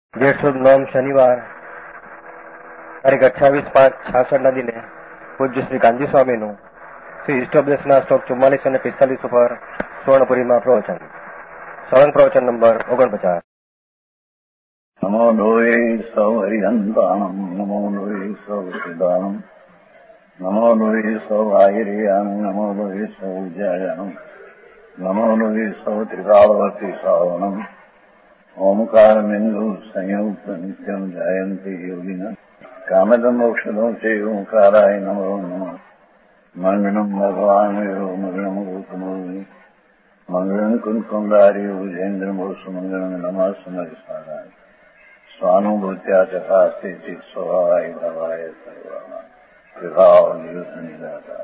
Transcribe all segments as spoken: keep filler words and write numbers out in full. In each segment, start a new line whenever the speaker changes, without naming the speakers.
जेठ सुद नौम शनिवार તારીખ અઠ્યાવીસ પાંચ છાસઠ ના દિને પૂજ્ય શ્રી ગાંધી સ્વામીનું શ્રી ઇષ્ટોપદેશના શ્લોક ચુમ્માલીસ અને પિસ્તાલીસ ઉપર સુવર્ણપુરીમાં પ્રવચન. સળંગ પ્રવચન નંબર ઓગણપચાસ.
નમો લોહે સૌ હરિહંતાણમ નમો લોહે સૌ સિદ્ધાણમ નમો લોહે સૌ આયર્યાણમ નમો લોહે સૌ જયાણમ નમો લોહે સૌ ત્રિકાળવતી શ્રાવણમ ओमकार बिंदु संयुक्त नित्यम जयंती योगिना कामदम मोक्षदो से ओंकाराय नमो नमः. मंगलम भगवान मंगलम गौतमोनि मंगलम कुंकुंडारी भुजेन्द्र मोस मंगलम नमः समरिसाराय स्वानुभूत्या चकास्ते चित स्वभावाय भवाय सर्वाना विभाव नियुक्त निराकार.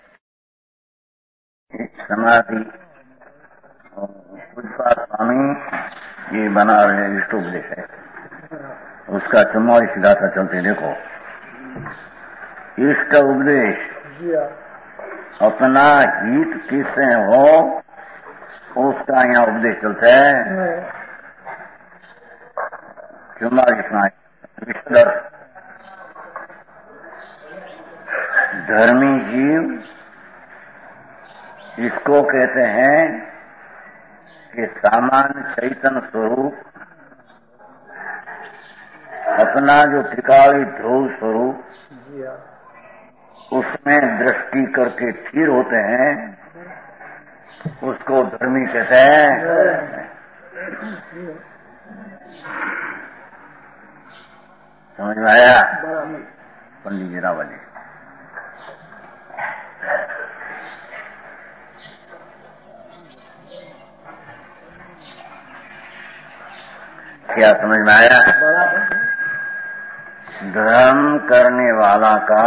समाधि पूज्यपाद स्वामी ये बना रहे इष्ट उपदेश है, उसका चुम्मालीस गाथा चलते देखो. इष्ट उपदेश अपना हित किससे हो उसका यहाँ उपदेश चलता है. चुम्मालीस धर्मी जीव इसको कहते हैं कि सामान्य चैतन्य स्वरूप अपना जो त्रिकाली ध्रुव स्वरूप उसमें दृष्टि करके स्थिर होते हैं, उसको धर्मी कहते हैं. समझ में आया पंडित जी रावली? क्या समझ में आया? धर्म करने वाला का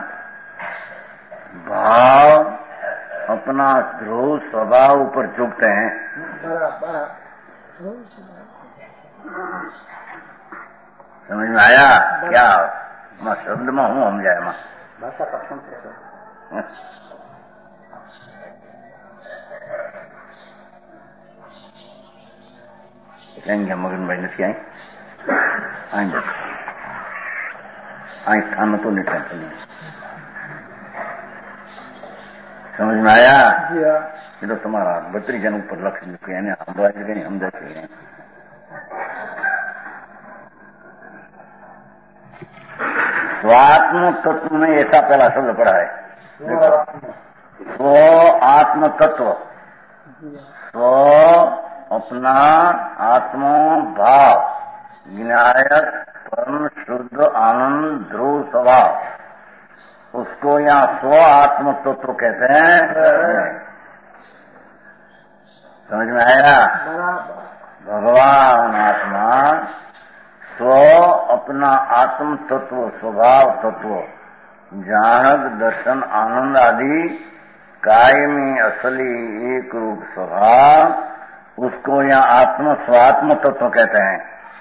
भाव अपना ध्रुव स्वभाव ऊपर झुकते हैं. समझ में आया? क्या मैं शब्द में हूँ हम जाए मां भाषा का कहेंगे मगन भाई नहीं आए आएंगे आए स्थान में तो नहीं चलेंगे. समझ में आया? ये तो तुम्हारा बत्तीस जन ऊपर लक्ष्य लिखे हैं हम गए हम देखे हैं. स्वात्म तत्व में ऐसा पहला शब्द पड़ा है. स्व आत्म तत्व स्व अपना आत्मा भाव विनायक परम शुद्ध आनंद ध्रुव स्वभाव उसको यहाँ स्व आत्म तत्व कहते हैं. समझ में आया? भगवान आत्मा स्व अपना आत्म तत्व स्वभाव तत्व जानक दर्शन आनंद आदि कायमी असली एक रूप स्वभाव उसको यहाँ आत्म स्वात्म तत्व कहते हैं.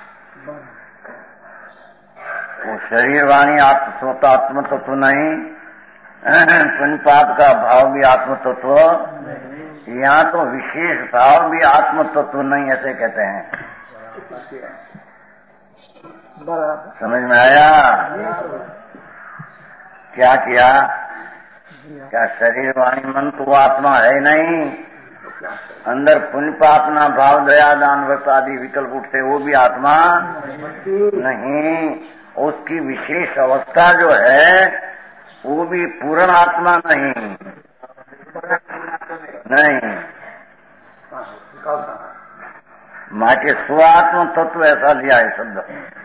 वो शरीर वाणी आत्म स्वतात्म तत्व नहीं, पुण्यपाप का भाव भी आत्म तत्व, यहाँ तो विशेष भाव भी आत्म तत्व नहीं ऐसे कहते हैं. समझ में आया? क्या किया? क्या शरीर वाणी मन तो आत्मा है नहीं? अंदर पुण्य पापना भाव दया दान व्रत आदि विकल्प उठते वो भी आत्मा नहीं. उसकी विशेष अवस्था जो है वो भी पूर्ण आत्मा नहीं नहीं माँ के स्वात्म तत्व ऐसा लिया है शब्द.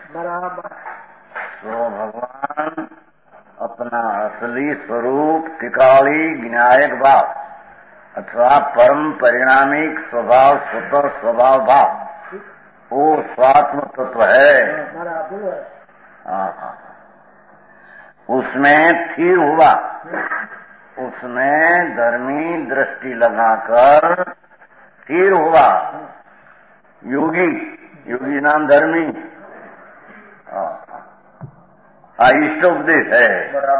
तो भगवान अपना असली स्वरूप त्रिकाली विनायक भाव अथवा परम परिणामिक स्वभाव स्वतः स्वभाव भाव वो स्वात्म तत्व है. उसमें स्थिर हुआ, उसमें धर्मी दृष्टि लगाकर स्थिर हुआ. योगी योगी नाम धर्मी इष्ट उपदेश है.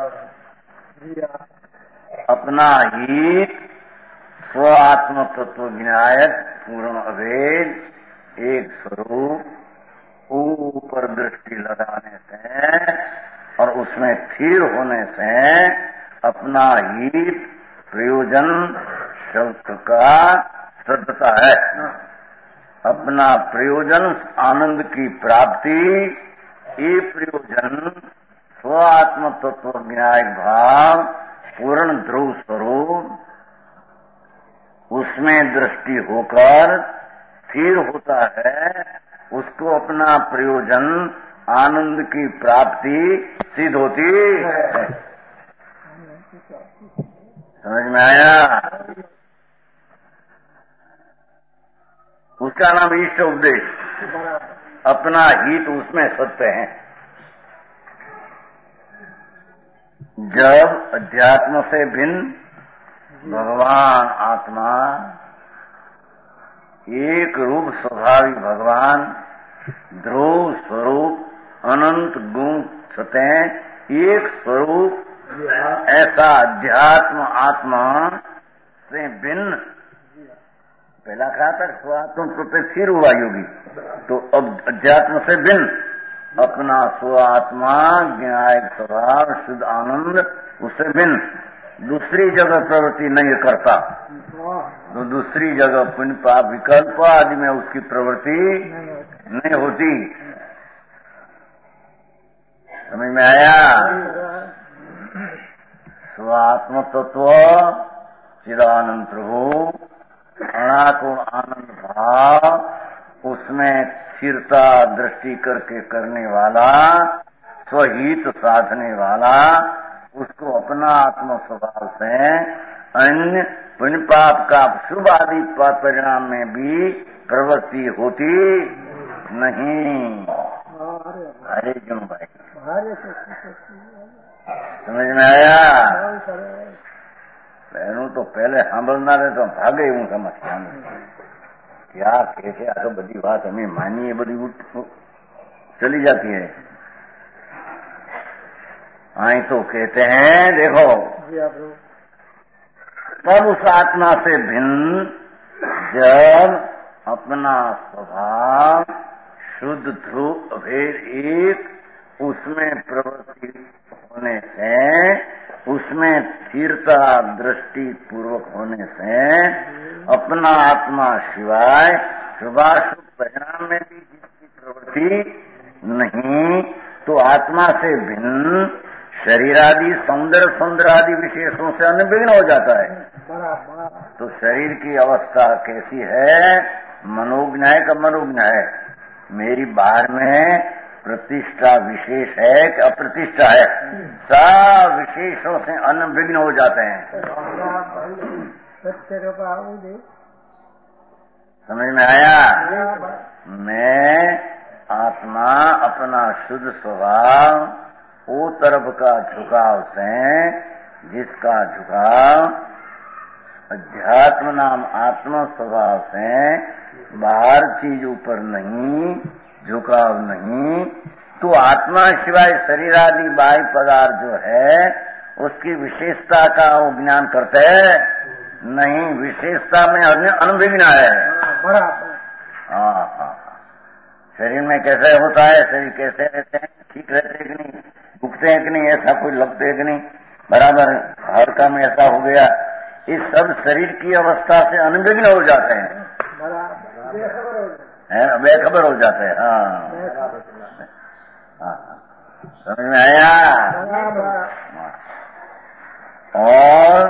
अपना हित स्व आत्म तत्व विनायक पूर्ण अभेद एक स्वरूप ऊपर दृष्टि लगाने से और उसमें स्थिर होने से अपना हित प्रयोजन शब्द का सदता है। अपना प्रयोजन आनंद की प्राप्ति, ये प्रयोजन स्व आत्म तत्व ज्ञायक भाव पूर्ण ध्रुव स्वरूप, उसमें दृष्टि होकर स्थिर होता है, उसको अपना प्रयोजन आनंद की प्राप्ति सिद्ध होती है। समझ में आया? उसका नाम इष्ट उपदेश। अपना हित उसमें सत्य है। जब अध्यात्म से भिन्न भगवान आत्मा, एक रूप स्वाभाविक भगवान, ध्रुव स्वरूप, अनंत गुण सतें, एक स्वरूप, ऐसा अध्यात्म आत्मा से भिन्न, पहला कहा था स्वात्म प्रत्यय स्थिर हुआ योगी, तो अब अध्यात्म से भिन्न अपना स्वात्मा ज्ञायक स्वभाव शुद्ध आनंद उससे भिन्न दूसरी जगह प्रवृत्ति नहीं करता। तो दूसरी जगह पुण्य पाप विकल्प आदि में उसकी प्रवृत्ति नहीं होती। समझ में आया? स्वात्म तत्व चिदानंद प्रभु अनाकुल आनंद भाव, उसमें स्थिरता दृष्टि करके करने वाला, स्वहित साधने वाला, उसको अपना आत्म स्वभाव से अन्य पुण्य पाप का शुभ आदि परिणाम में भी प्रवृत्ति होती नहीं। हरे क्यों भाई? समझ में आया? बहनों तो पहले सांभळना रहे तो भागे हूँ समझता क्या कैसे आ तो बड़ी बात हमें मानिए बड़ी चली जाती है। आई तो कहते हैं देखो, तब उस आत्मा से भिन्न जब अपना स्वभाव शुद्ध ध्रुव अभेद एक, उसमें प्रवृत्ति होने से, उसमें स्थिरता दृष्टि पूर्वक होने से अपना आत्मा शिवाय शुभाशुभ परिणाम में भी जिसकी प्रवृत्ति नहीं, तो आत्मा से भिन्न शरीर आदि सौंदर्य सौंदर्य आदि विशेषों से अनभिन्न हो जाता है। तो शरीर की अवस्था कैसी है? मनोज्ञ है का मनोज्ञ है? मेरी बाहर में प्रतिष्ठा विशेष है कि अप्रतिष्ठा है? सब विशेषों से अनभिन्न हो जाते हैं। समझ में आया? मैं आत्मा अपना शुद्ध स्वभाव वो तरफ का झुकाव से, जिसका झुकाव अध्यात्म नाम आत्मा स्वभाव से बाहर चीज ऊपर नहीं, झुकाव नहीं, तो आत्मा सिवाय शरीर आदि बाह्य पदार्थ जो है उसकी विशेषता का वो ज्ञान करते हैं नहीं, विशेषता में अनभिज्ञ है। हाँ हाँ, शरीर में कैसे होता है, शरीर कैसे रहते हैं, ठीक रहते हैं कि नहीं, दुखते हैं कि नहीं, ऐसा कोई लगते है कि नहीं, बराबर हल्का में ऐसा हो गया, इस सब शरीर की अवस्था से अनभिज्ञ हो जाते हैं, बेखबर हो जाते हैं। हाँ हाँ, समझ में आया? और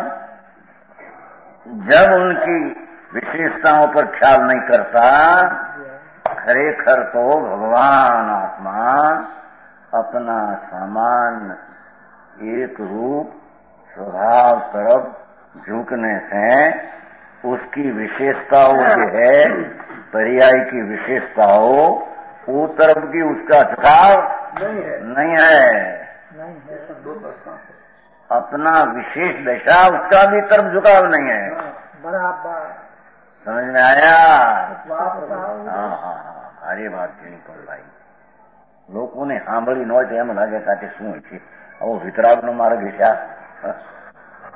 जब उनकी विशेषताओं पर ख्याल नहीं करता, खरेखर तो भगवान आत्मा अपना सामान्य एक रूप स्वभाव तरफ झुकने से उसकी विशेषताओं जो है, पर्याय की विशेषताओं, वो तरफ की उसका झुकाव नहीं है, नहीं है। अपना विशेष दशा उसका भी तरफ झुकाव नहीं है। बराबर समझ में आया? हाँ हाँ हाँ, अरे बात नहीं कर भाई, લોકોને સાંભળી ન હોય તો એમ લાગે કે શું છે આવો વિતરાગનો માર્ગ છે।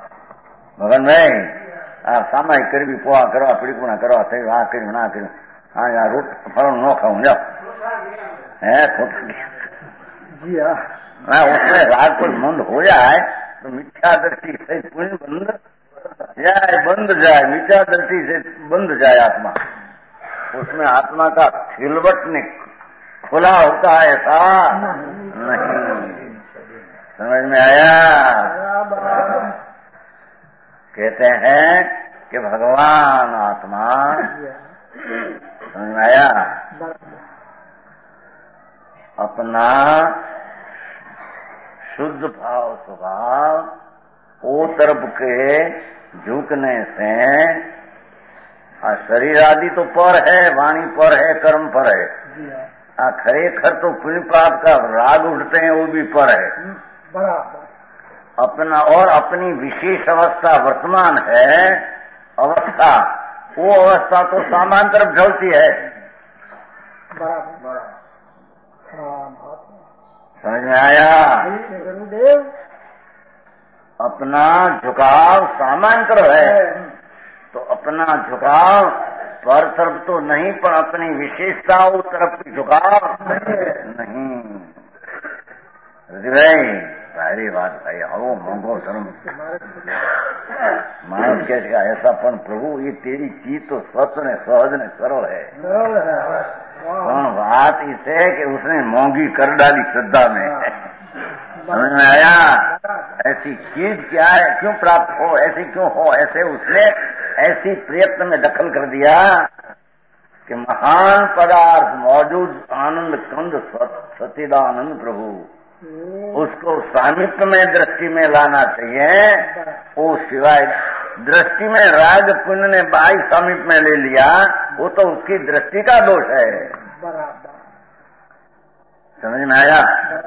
મગનભાઈ આ સામાયિક કરવી, પોવા કરવા, પડીકુણા કરવા, થયું આ કર્યું ના કર્યું, हाँ यार रोट फल न खाऊं जाओ है
जी हाँ
मैं उसमें राग कुछ मंद हो जाए तो मिथ्या दृष्टि से पुण्य बंद जाए बंद जाए मिथ्या दृष्टि से बंद जाए आत्मा उसमें आत्मा का सिलवट ने खुला होता है ऐसा नहीं। समझ में आया? कहते हैं कि भगवान आत्मा समझ में आया अपना शुद्ध भाव स्वभाव ओ तरफ के झुकने से शरीर आदि तो पर है वाणी पर है कर्म पर है आ खरेखर तो पुण्य पाप का राग उठते हैं वो भी पर है अपना और अपनी विशेष अवस्था वर्तमान है अवस्था वो अवस्था तो सामान तरफ ढलती है। समझ में आया? अपना झुकाव सामान तरफ है तो अपना झुकाव पर तरफ तो नहीं पर अपनी विशेषताओं तरफ झुकाव नहीं। भाई सारी बात भाई आओ मंगो धर्म मानव कहेगा ऐसा पण प्रभु ये तेरी चीज तो स्वच्छ ने सहज ने सरल है पण बात इसे कि उसने मोंगी कर डाली श्रद्धा में। समझ में आया? ऐसी चीज क्या है क्यों प्राप्त हो ऐसी क्यों हो ऐसे उसने ऐसी प्रयत्न में दखल कर दिया कि महान पदार्थ मौजूद आनंद कंद सच्चिदानंद प्रभु उसको सामिप्य में दृष्टि में लाना चाहिए। वो सिवाय दृष्टि में राग पुण्य ने बाई सामिप्य में ले लिया वो तो उसकी दृष्टि का दोष है। समझ में आया?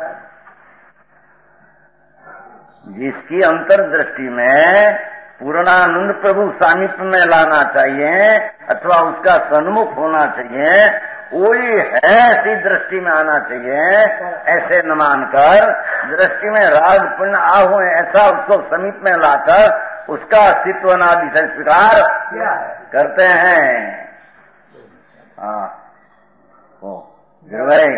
जिसकी अंतर्दृष्टि में पूर्णानंद प्रभु सामिप्य में लाना चाहिए अथवा उसका सन्मुख होना चाहिए वही है ऐसी दृष्टि में आना चाहिए। ऐसे न मानकर दृष्टि में राग पुण्य आहू ऐसा उसको समीप में लाकर उसका अस्तित्व नादि से स्वीकार करते हैं। हाँ ओ भाई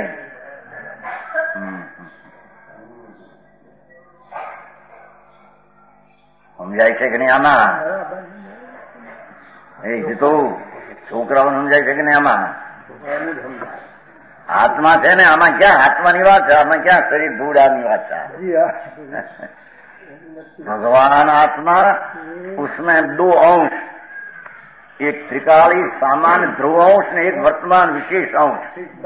સમજાય છે કે નહીં આમાં? એ તો છોકરાઓ સમજાય છે કે નહીં આમાં? આત્મા છે ને આમાં ક્યાં આત્માની વાત છે આમાં ક્યાં શરીર ધૂળાની વાત છે? भगवान आत्मा उसमें दो अंश एक त्रिकाली सामान्य ध्रुव अंश ने एक वर्तमान विशेष अंश।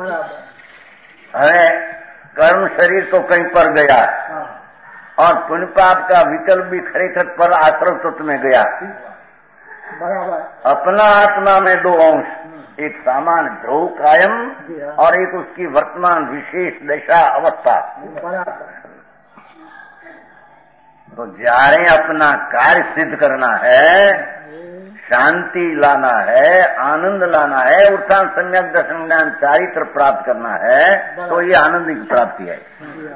है कर्म शरीर तो कहीं पर गया और पुण्य पाप का विकल्प भी खरेखर पर आश्रम तत्व में गया। बराबर अपना आत्मा में दो अंश एक सामान्य ध्रुव कायम और एक उसकी वर्तमान विशेष दशा अवस्था। तो जारे अपना कार्य सिद्ध करना है शांति लाना है आनंद लाना है उत्थान सम्यक दर्शन ज्ञान चारित्र प्राप्त करना है तो ये आनंद की प्राप्ति है।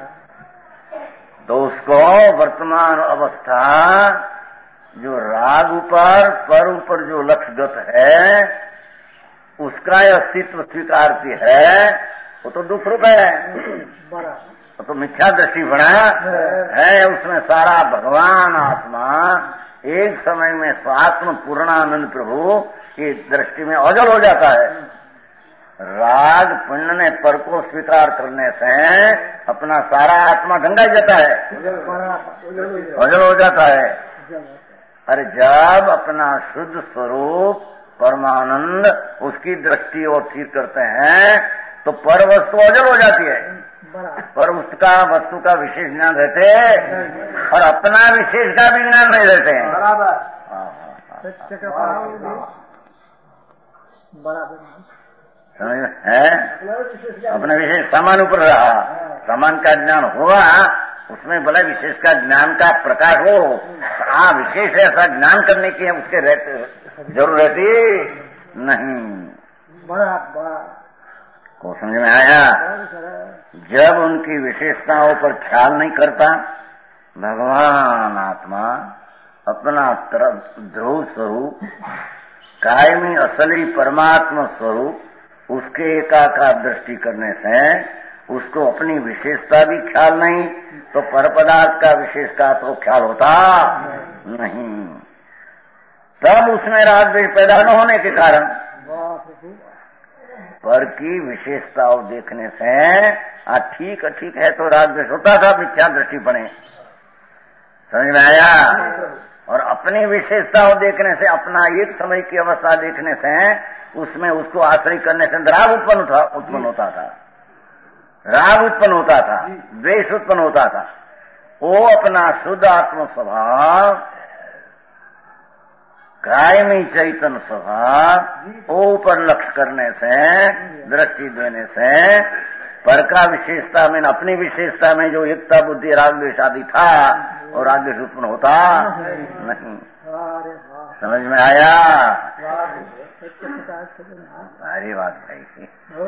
तो उसको वर्तमान अवस्था जो राग ऊपर पर ऊपर जो लक्ष्यगत है उसका अस्तित्व स्वीकारती है वो तो दुख रूप है वो तो मिथ्या दृष्टि बना है। उसमें सारा भगवान आत्मा एक समय में स्वात्म पूर्णानंद प्रभु की दृष्टि में ओझल हो जाता है। राग पुण्य ने पर को स्वीकार करने से अपना सारा आत्मा गंगा जाता है ओझल हो जाता है। अरे जब अपना शुद्ध स्वरूप परमानंद उसकी दृष्टि और ठीक करते हैं तो पर वस्तु ओझल हो जाती है। पर उसका वस्तु का विशेष ज्ञान रहते और अपना विशेष का भी ज्ञान नहीं रहते हैं। समझ है अपने विशेष सामान ऊपर रहा सामान का ज्ञान हुआ उसमें भला विशेष का ज्ञान का प्रकाश हो हाँ विशेष ऐसा ज्ञान करने की उसके रहते जरूर रहती नहीं। को समझ में आया? जब उनकी विशेषताओं पर ख्याल नहीं करता भगवान आत्मा अपना तरफ ध्रुव स्वरूप कायमी असली परमात्मा स्वरूप उसके एकाकार दृष्टि करने से उसको अपनी विशेषता भी ख्याल नहीं, तो पर पदार्थ का विशेषता तो ख्याल होता नहीं। तब उसमें राग द्वेष पैदा न होने के कारण पर की विशेषताओं देखने से आ ठीक ठीक है तो राग द्वेष होता था, मिथ्या दृष्टि बने। समझ में आया? और अपनी विशेषताओं देखने से, अपना एक समय की अवस्था देखने से उसमें उसको आश्रय करने से राग उत्पन्न था उत्पन्न होता था राग उत्पन्न होता था, द्वेष उत्पन्न होता था। वो अपना शुद्ध आत्म स्वभाव, कायमी चैतन्य स्वभाव, वो पर लक्ष्य करने से, दृष्टि देने से पर का विशेषता में, अपनी विशेषता में जो एकता बुद्धि राग द्वेष आदि था और राग द्वेष उत्पन्न होता नहीं। समझ में आया? सारी बात भाई।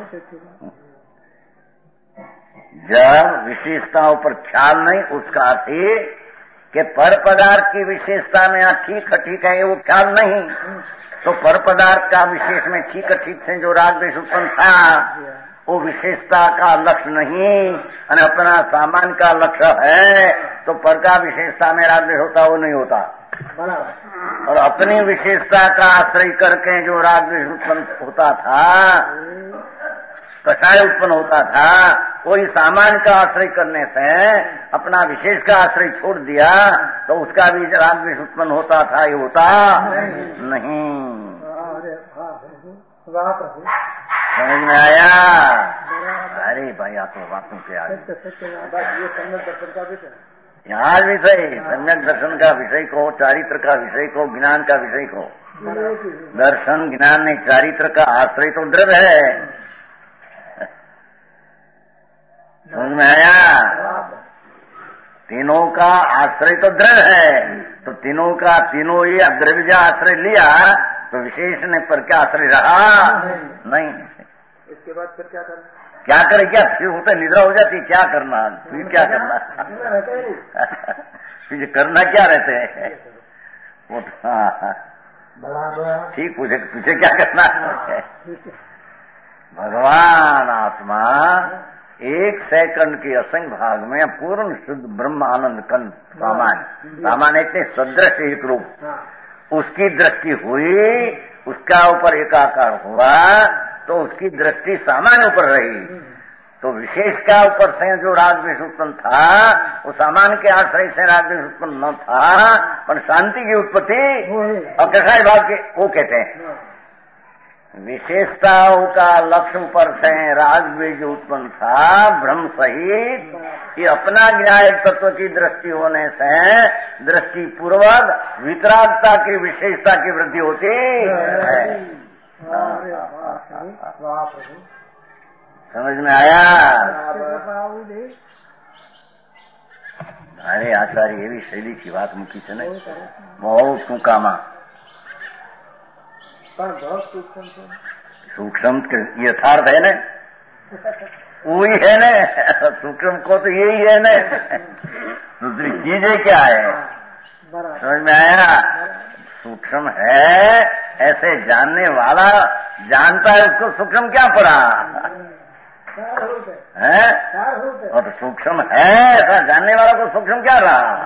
जब विशेषताओं पर ख्याल नहीं, उसका अर्थ ही कि पर पदार्थ की विशेषता में ठीक ठीक है वो ख्याल नहीं, तो पर पदार्थ का विशेष में ठीक ठीक से जो राग द्वेष उत्पन्न था वो विशेषता का लक्ष्य नहीं और अपना सामान्य का लक्ष्य है, तो पर का विशेषता में राग द्वेष होता वो नहीं होता। और अपनी विशेषता का आश्रय करके जो राग द्वेष उत्पन्न होता था, कषाय उत्पन्न होता था, कोई सामान्य का आश्रय करने से अपना विशेष का आश्रय छोड़ दिया तो उसका भी राग द्वेष उत्पन्न होता था, ये होता नहीं। समझ में आया? अरे भाई आप तो बातों के आगे आज विषय, सम्यक दर्शन का विषय को, चारित्र का विषय को, ज्ञान का विषय को। दर्शन ज्ञान ने चारित्र का आश्रय तो दृढ़ है। समझ में आया? तीनों का आश्रय तो दृढ़ है, तो तीनों का तीनों ये द्रव्य आश्रय लिया तो विशेष ने पर क्या आश्रय रहा नहीं।
इसके बाद फिर क्या करना?
क्या करे? क्या फिर होता निद्रा हो जाती, क्या करना फिर? क्या करना फिर करना क्या रहते हैं वो? ठीक पूछे पूछे क्या करना है? भगवान आत्मा एक सेकंड के असंख्य भाग में पूर्ण शुद्ध ब्रह्म आनंद कंद सामान्य सामान्य इतने सदृश एक रूप, उसकी दृष्टि हुई, उसका ऊपर एकाकार हुआ तो उसकी दृष्टि सामान्य ऊपर रही, तो विशेष का ऊपर से जो राग द्वेष उत्पन्न था वो सामान्य के आश्रय से राग द्वेष उत्पन्न न था, पर शांति की उत्पत्ति और कषाय भाव के वो कहते हैं। विशेषताओं का लक्ष्य ऊपर से राग द्वेष जो उत्पन्न था ब्रह्म सहित, ये अपना ज्ञायक तत्व की दृष्टि होने से दृष्टि पूर्वक वितरागता की विशेषता की वृद्धि होती है। समझ में आया? अरे आचार्य ये भी शैली की बात मुखी से नहीं, बहुत सुकामा सूक्ष्म यथार्थ है न, वही है न, सूक्ष्म को तो यही है न, दूसरी चीजें क्या है? समझ में आया? सूक्ष्म है ऐसे जानने वाला जानता है, उसको सूक्ष्म क्या पड़ा है? और तो सूक्ष्म है ऐसा जानने वाला को सूक्ष्म क्या रहा?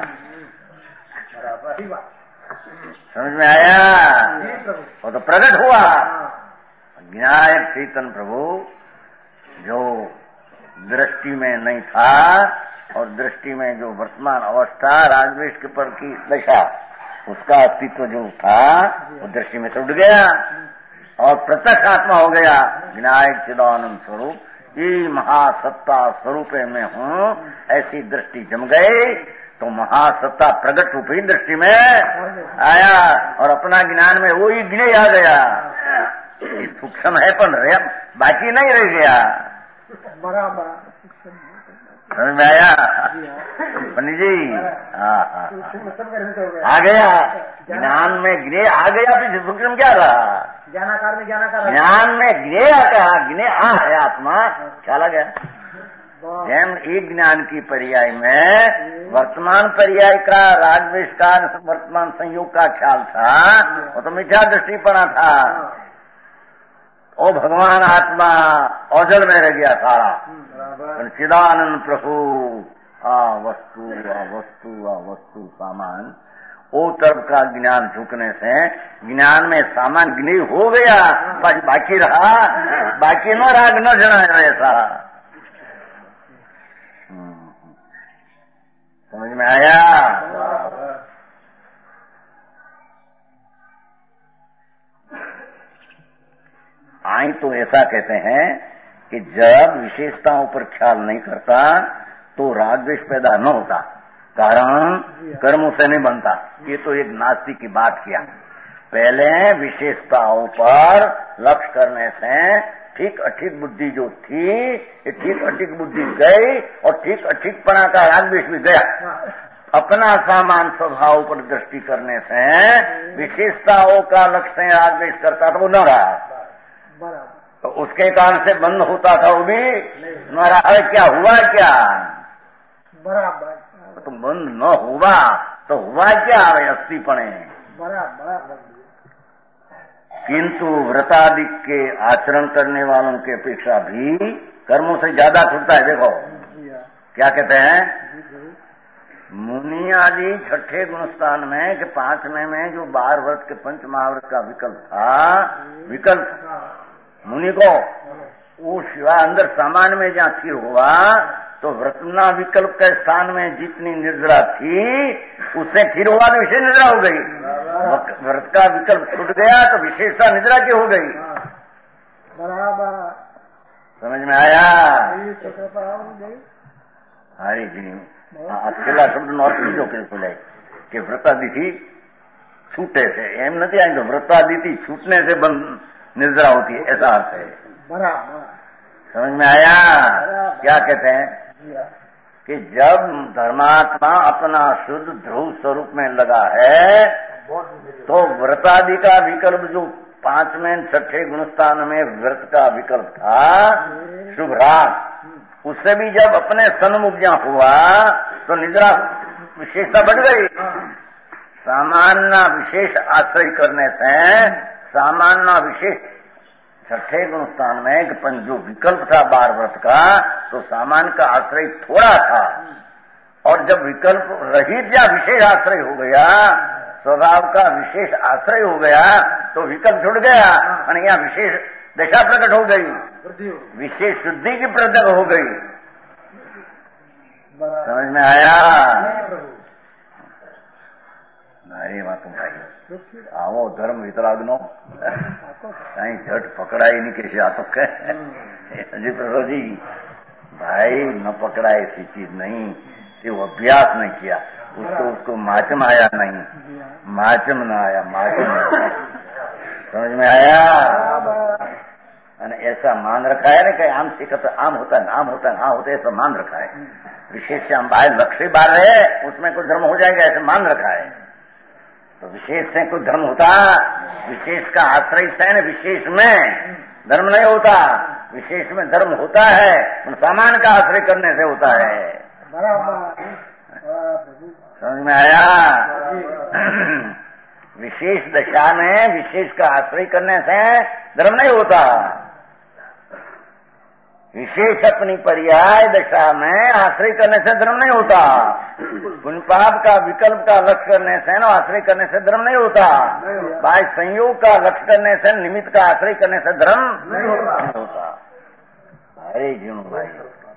समझ में आया? वो तो प्रकट हुआ ज्ञायक चेतन प्रभु जो दृष्टि में नहीं था, और दृष्टि में जो वर्तमान अवस्था राग द्वेष के पर की दशा, उसका अस्तित्व जो था वो दृष्टि में से उठ गया और प्रत्यक्ष आत्मा हो गया। विनायक चिदानंद स्वरूप, ये महासत्ता स्वरूप में हूँ, ऐसी दृष्टि जम गई तो महासत्ता प्रकट रूप ही दृष्टि में आया और अपना ज्ञान में वो ही ज्ञेय आ गया। ये सूक्ष्म है पर बाकी नहीं रह गया। समझ में आया पंडित जी? हाँ हाँ आ गया ज्ञान में ज्ञेय आ गया, पीछे सूक्ष्म क्या रहा?
ज्ञानाकार में ज्ञानाकार
ज्ञान में ज्ञेय कहा, ज्ञेय आ है आत्मा, क्या लगा? जैन एक ज्ञान की पर्याय में वर्तमान पर्याय का राग द्वेष का वर्तमान संयोग का ख्याल था, वो तो मिथ्या दृष्टि पड़ा था। ओ भगवान आत्मा औजल में रह गया सारा। चिदानंद प्रभु आ वस्तु आ वस्तु आ वस्तु सामान, वो तरफ का ज्ञान झुकने से ज्ञान में सामान गिनी हो गया, बस बाकी रहा, बाकी न राग न जना ऐसा। समझ में आया? आई तो ऐसा कहते हैं कि जब विशेषताओं पर ख्याल नहीं करता तो राग द्वेष पैदा न होता, कारण कर्मों से नहीं बनता। ये तो एक नास्तिक की बात किया। पहले विशेषताओं पर लक्ष्य करने से ठीक अठीक बुद्धि जो थी, ये ठीक अठीक बुद्धि गई और ठीक अठीकपना का राग द्वेष भी गया। अपना सामान स्वभाव पर दृष्टि करने से विशेषताओं का लक्ष्य राग द्वेष करता था, वो न रहा, तो उसके कारण से बंद होता था, वो भी न रहा। अरे क्या हुआ? क्या
बराबर
तो बंद न हुआ तो हुआ क्या? अरे अस्थिपणे।
बराबर।
किंतु व्रतादि के आचरण करने वालों की अपेक्षा भी कर्मों से ज्यादा छूटता है। देखो क्या कहते हैं मुनि आदि छठे गुणस्थान में कि पांचवें में जो बार व्रत के पंच महाव्रत का विकल्प था, विकल्प मुनि को वो शिवा अंदर सामान्य में जहाँ स्थिर हुआ तो व्रतना विकल्प के स्थान में जितनी निर्जरा थी उससे स्थिर हुआ तो विशेष निद्रा हो गई। व्रत का विकल्प छूट गया तो विशेषता निद्रा की हो गई।
बराबर।
समझ में आया? हरी जी अकेला शब्द નો અર્થ બીજો કહેતો જાય કે વ્રતાદિથી છૂટે છે, એમ નથી આઈ તો વ્રતાદિથી છૂટने से बंद निद्रा होती है, ऐसा अर्थ है।
बराबर।
समझ में आया? क्या कहते हैं कि जब धर्मात्मा अपना शुद्ध ध्रुव स्वरूप में लगा है तो व्रतादि का विकल्प जो पांचवें छठे गुणस्थान में व्रत का विकल्प था शुभ राग, उससे भी जब अपने सन्मुख जहाँ हुआ तो निद्रा विशेषता बढ़ गई। सामान्य विशेष आश्रय करने से सामान्य विशेष छठे गुणस्थान में जो विकल्प था बार व्रत का तो सामान्य का आश्रय थोड़ा था, और जब विकल्प रहित या विशेष आश्रय हो गया, स्वभाव का विशेष आश्रय हो गया तो विकल्प छूट गया और यहाँ विशेष दशा प्रकट हो गई, विशेष शुद्धि की प्रकट हो गई। समझ में आया? अरे वाह तुम भाई આવો ધર્મ વિતરાગનો કઈ ઝટ પકડાય નહીં કે આ તો કે હજી પ્રભુજી भाई न पकड़ा ऐसी चीज नहीं, वो अभ्यास नहीं किया, उसको उसको माचम आया नहीं, माचम न आया, माचम समझ में आया? ऐसा मान रखा है ना कि आम सीखत आम होता है, आम होता है, हाँ होता है, ऐसा मान रखा है। विशेष से हम बाहर लक्ष्य बार रहे उसमें कोई धर्म हो जाएगा ऐसे मान रखा है। तो विशेष से कोई धर्म होता, विशेष का आश्रय से विशेष में धर्म नहीं होता, विशेष में धर्म होता है सामान का आश्रय करने से होता है। समझ में आया? विशेष दशा में विशेष का आश्रय करने से धर्म नहीं होता, विशेष अपनी पर्याय दशा में आश्रय करने से धर्म नहीं होता। पुण्य पाप का विकल्प का लक्ष्य करने से न आश्रय करने से धर्म नहीं होता, भाई संयोग का लक्ष्य करने से निमित्त का आश्रय करने से धर्म नहीं होता। अरे जीवन भाई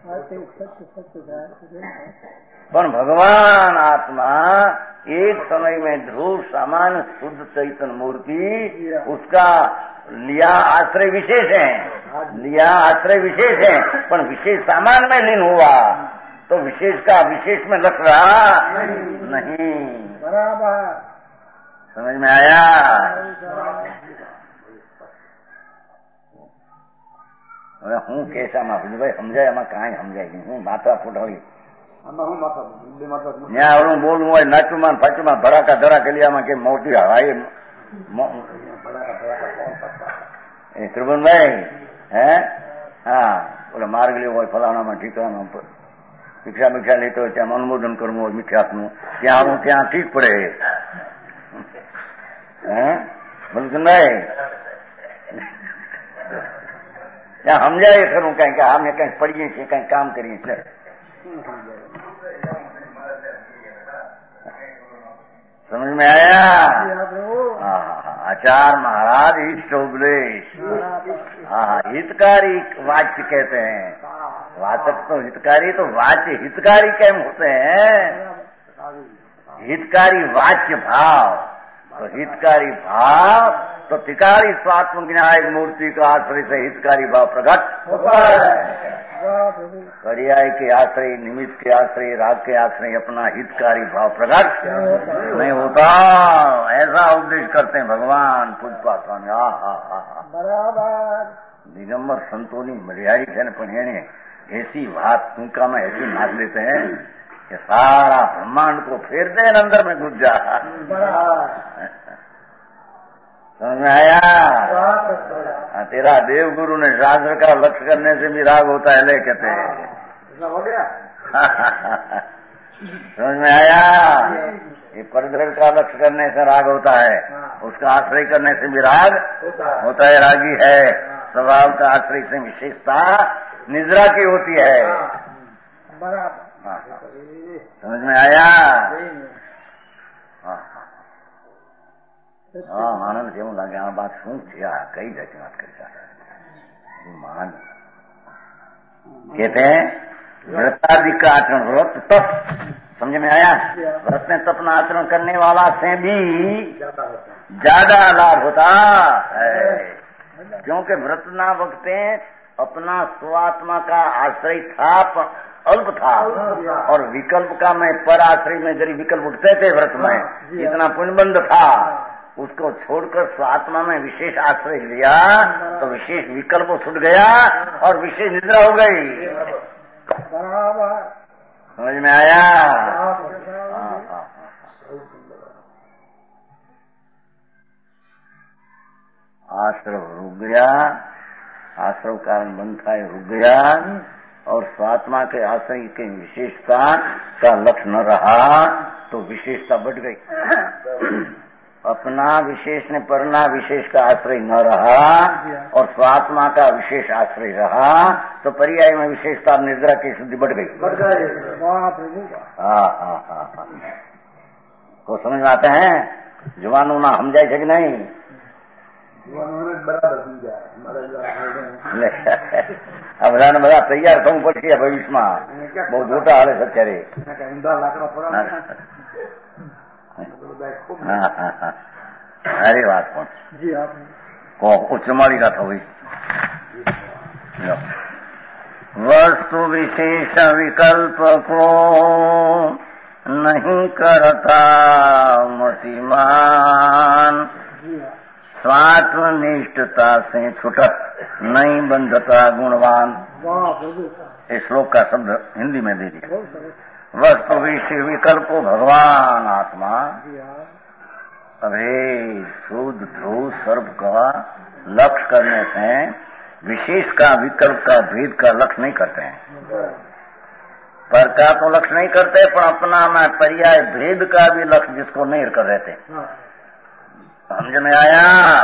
पर भगवान आत्मा एक समय में ध्रुव सामान्य शुद्ध चैतन्य मूर्ति, उसका लिया आश्रय विशेष है, लिया आश्रय विशेष है, पर विशेष सामान में लीन हुआ तो विशेष का विशेष में लग रहा नहीं। बराबर। समझ में आया? हूँ कैसा माफी भाई समझाए એમાં કાંઈ સમજાય હું માથા ફૂટાવી ત્યાં આવડું બોલવું હોય નાચુમાં ફાચુમાં ભડાકા ધડાકા લીયામાં કે મોટી હવાઈ ત્રિભુવનભાઈ હે હા ઓલા માર્ગલી હોય ફલાણામાં ઠીકાણા ભિક્ષા ભિક્ષા લેતો હોય ત્યાં અનુમોદન કરવું હોય મીઠાસનું ત્યાં આવું ત્યાં ઠીક પડે હે બલકનભાઈ ત્યાં સમજાય ખરું કઈ કે અમે કઈક પડીએ છીએ, કઈક કામ કરીએ છીએ. समझ में आया? आचार्य महाराज इष्ट उपदेश, हाँ, हितकारी वाच्य कहते हैं. वाचक तो हितकारी, तो वाच्य हितकारी कैम होते हैं? हितकारी वाच्य भाव. तो हितकारी भाव तो तिकारी स्वात्म ज्ञायक मूर्ति का आश्रय से हितकारी भाव प्रकट होता है. पर्याय के आश्रय, निमित्त के आश्रय, राग के आश्रय अपना हितकारी भाव प्रकट नहीं होता. ऐसा उपदेश करते हैं भगवान पूजपा स्वामी. हा हा हा
बराबर
दिगंबर संतोनी मर्यादी है पण एने ऐसी बात टूंका में ऐसी नाच लेते हैं कि सारा ब्रह्मांड को फेर दे अंदर में घुस जा. समझ में आया? तेरा देव गुरु ने शास्त्र का लक्ष्य करने से भी राग होता है ले कहते हैं.
हो गया.
समझ में आया? ये परिधर का लक्ष्य करने से राग होता है, उसका आश्रय करने से भी राग होता है. रागी है स्वभाव का आश्रय से विशेषता निद्रा की होती है.
बराबर.
समझ में आया? हाँ आनंद केवं लागे आ बात शू थी? आ कई जाती बात करता मान कहते हैं व्रतादि का आचरण व्रत तप. समझ में आया? व्रत में तपना आचरण करने वाला से भी ज्यादा लाभ होता है, क्योंकि व्रत ना वक्त अपना स्वात्मा का आश्रय था अल्प था, और विकल्प का मैं पर आश्रय में जरी विकल्प उठते थे व्रत में, इतना पुण्यबंध था, उसको छोड़कर स्वात्मा में विशेष आश्रय लिया तो विशेष विकल्प छूट गया और विशेष निद्रा हो गई. समझ में आया? आश्रव रुक गया, आश्रव कारण बंध था रुक गया, और स्वात्मा के आश्रय की विशेषता का लक्ष्य न रहा तो विशेषता बढ़ गई. अपना विशेष ने परना विशेष का आश्रय न रहा और स्वात्मा का विशेष आश्रय रहा तो पर्याय में विशेषता निद्रा की शुद्धि बढ़ गई. हाँ हाँ हाँ हाँ को समझ में आता है? जवानों ना हम जाए कि नहीं? अब बधाने બધા તૈયાર થવું પડશે ભવિષ્યમાં. બહુ મોટા હાલે અત્યારે. अरे बात कौन
जी आप
उच्च मालिका था वही. वस्तु विशेष विकल्प को नहीं करता मतिमान, स्वात्मनिष्ठता से छुटत नहीं बंधता गुणवान. इस श्लोक का शब्द हिंदी में दे दिया. वस्तु विषय विकल्प को भगवान आत्मा अभेद शुद्ध ध्रुव सर्व का लक्ष्य करने से विशेष का विकल्प का भेद का लक्ष्य नहीं करते हैं. पर का तो लक्ष्य नहीं करते, पर अपना में पर्याय भेद का भी लक्ष्य जिसको नहीं कर रहते. समझ में आया?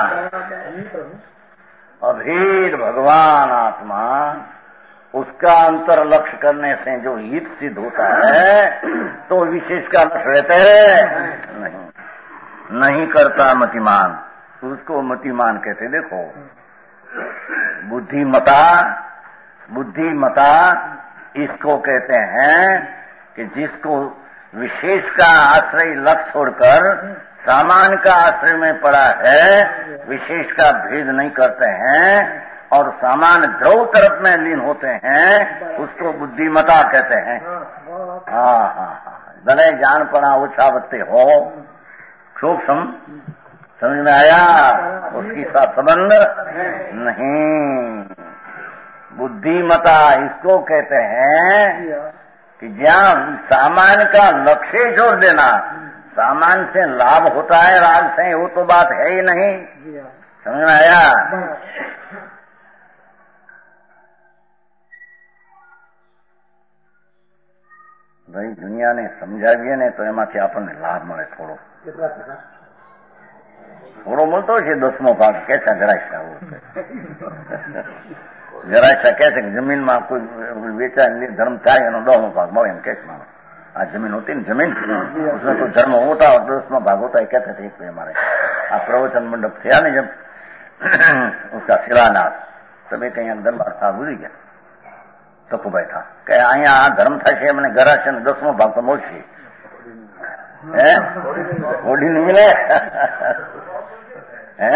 अभेद भगवान आत्मा उसका अंतर लक्ष्य करने से जो हित सिद्ध होता है तो विशेष का लक्ष्य रहते है नहीं नहीं करता मतिमान. उसको मतिमान कहते. देखो बुद्धिमता बुद्धिमता इसको कहते हैं कि जिसको विशेष का आश्रय लक्ष्य छोड़कर सामान्य का आश्रय में पड़ा है, विशेष का भेद नहीं करते हैं और सामान्य ध्रुव तरफ में लीन होते हैं, उसको बुद्धिमता कहते हैं. हाँ हाँ हाँ भले जान पड़ा ओछा बत्ते हो सूक्ष्म. समझ में आया? उसकी साथ संबंध नहीं. बुद्धिमता इसको कहते हैं कि जहाँ सामान्य का लक्ष्य छोड़ देना, सामान्य से लाभ होता है राग से, वो तो बात है ही नहीं. समझ में आया? भाई दुनिया ने समझावीए ने तो एमांथी आपने लाभ मळे थोड़ो. થોડો મળતો છે દસમો ભાગ કે છે જરાય જરાય કહે છે કે જમીનમાં કોઈ વેચાણ ધર્મ થાય એનો દસમો ભાગ મળે એમ કે છે મારો आज जमीन होती ना जमीन उसमें तो धर्म होता और दसवां भाग होता है कहते थे एक हमारे आ प्रवचन मंडप थे नहीं जब उसका शिलान्यास तब एक अँ दरबार साहब उड़ी गया तक बैठा કે અહીંયા આ ધર્મ થશે મને ગરાશે ને દસમો ભાગ તો મળશે હે ઓડી નહીં મિલે હે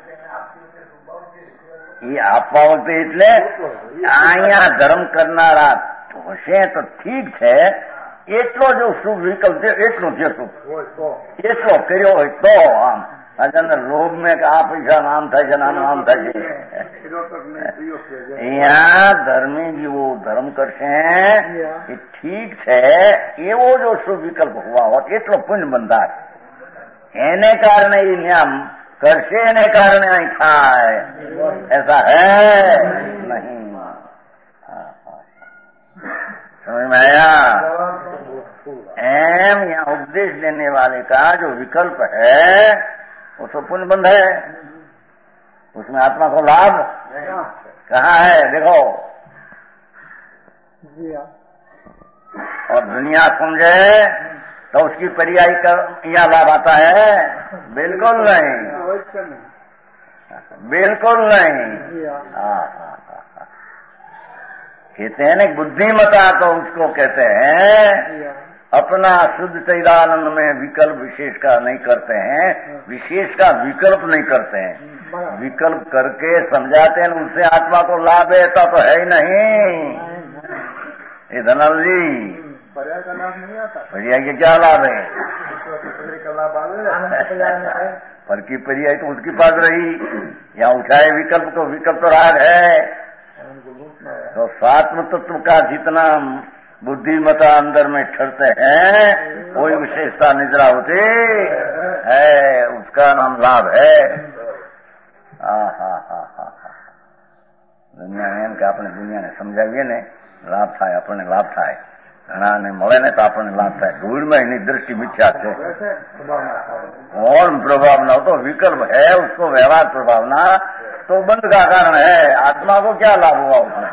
એ આપવા વખતે એટલે અહીંયા ધર્મ કરનારા હશે તો ઠીક છે એટલો જો શુભ વિકલ્પ છે એટલો જે શુભ એટલો કર્યો હોય તો આમ અંદર લોભ મેં કે આ પૈસા આમ થાય છે આનું આમ થાય છે અહીંયા ધર્મી જેવો ધર્મ કરશે એ ઠીક છે એવો જો શુભ વિકલ્પ હોવા હોત એટલો પુણ્ય બંધાય એને કારણે એ નિયમ કરશે એને કારણે અહીં થાય ऐसा है नहीं समझ में आया एम यहाँ उपदेश देने वाले का जो विकल्प है वो तो पुण्य बंध है उसमें आत्मा को लाभ कहाँ है देखो और दुनिया समझे तो उसकी पर्यायी का यहाँ लाभ आता है बिल्कुल नहीं बिल्कुल नहीं हाँ हाँ कहते हैं ना बुद्धिमता तो उसको कहते हैं अपना शुद्ध चिदानंद में विकल्प विशेष का नहीं करते हैं विशेष का विकल्प नहीं करते हैं विकल्प करके समझाते हैं उससे आत्मा को लाभ है तो है ही नहीं ये धनल जी
पर्याय का लाभ नहीं आता
पर्याय के क्या लाभ है
पर
की पर्याय तो उसके पास रही यहाँ उठाए विकल्प तो विकल्प तो राग है तो स्वात्म तत्व का जितना बुद्धिमता अंदर में ठहरते हैं वही विशेषता निद्रा होती है उसका नाम लाभ है हा हा हा हा दुनिया ने एम के अपने दुनिया ने समझावीए ने लाभ थाय अपने लाभ थाय घना ने मळे ने तो अपने लाभ थाय धूल में एनी दृष्टि मिथ्या है और प्रभाव न हो तो विकल्प है उसको व्यवहार प्रभावना तो बंद का कारण है आत्मा को क्या लाभ हुआ उसमें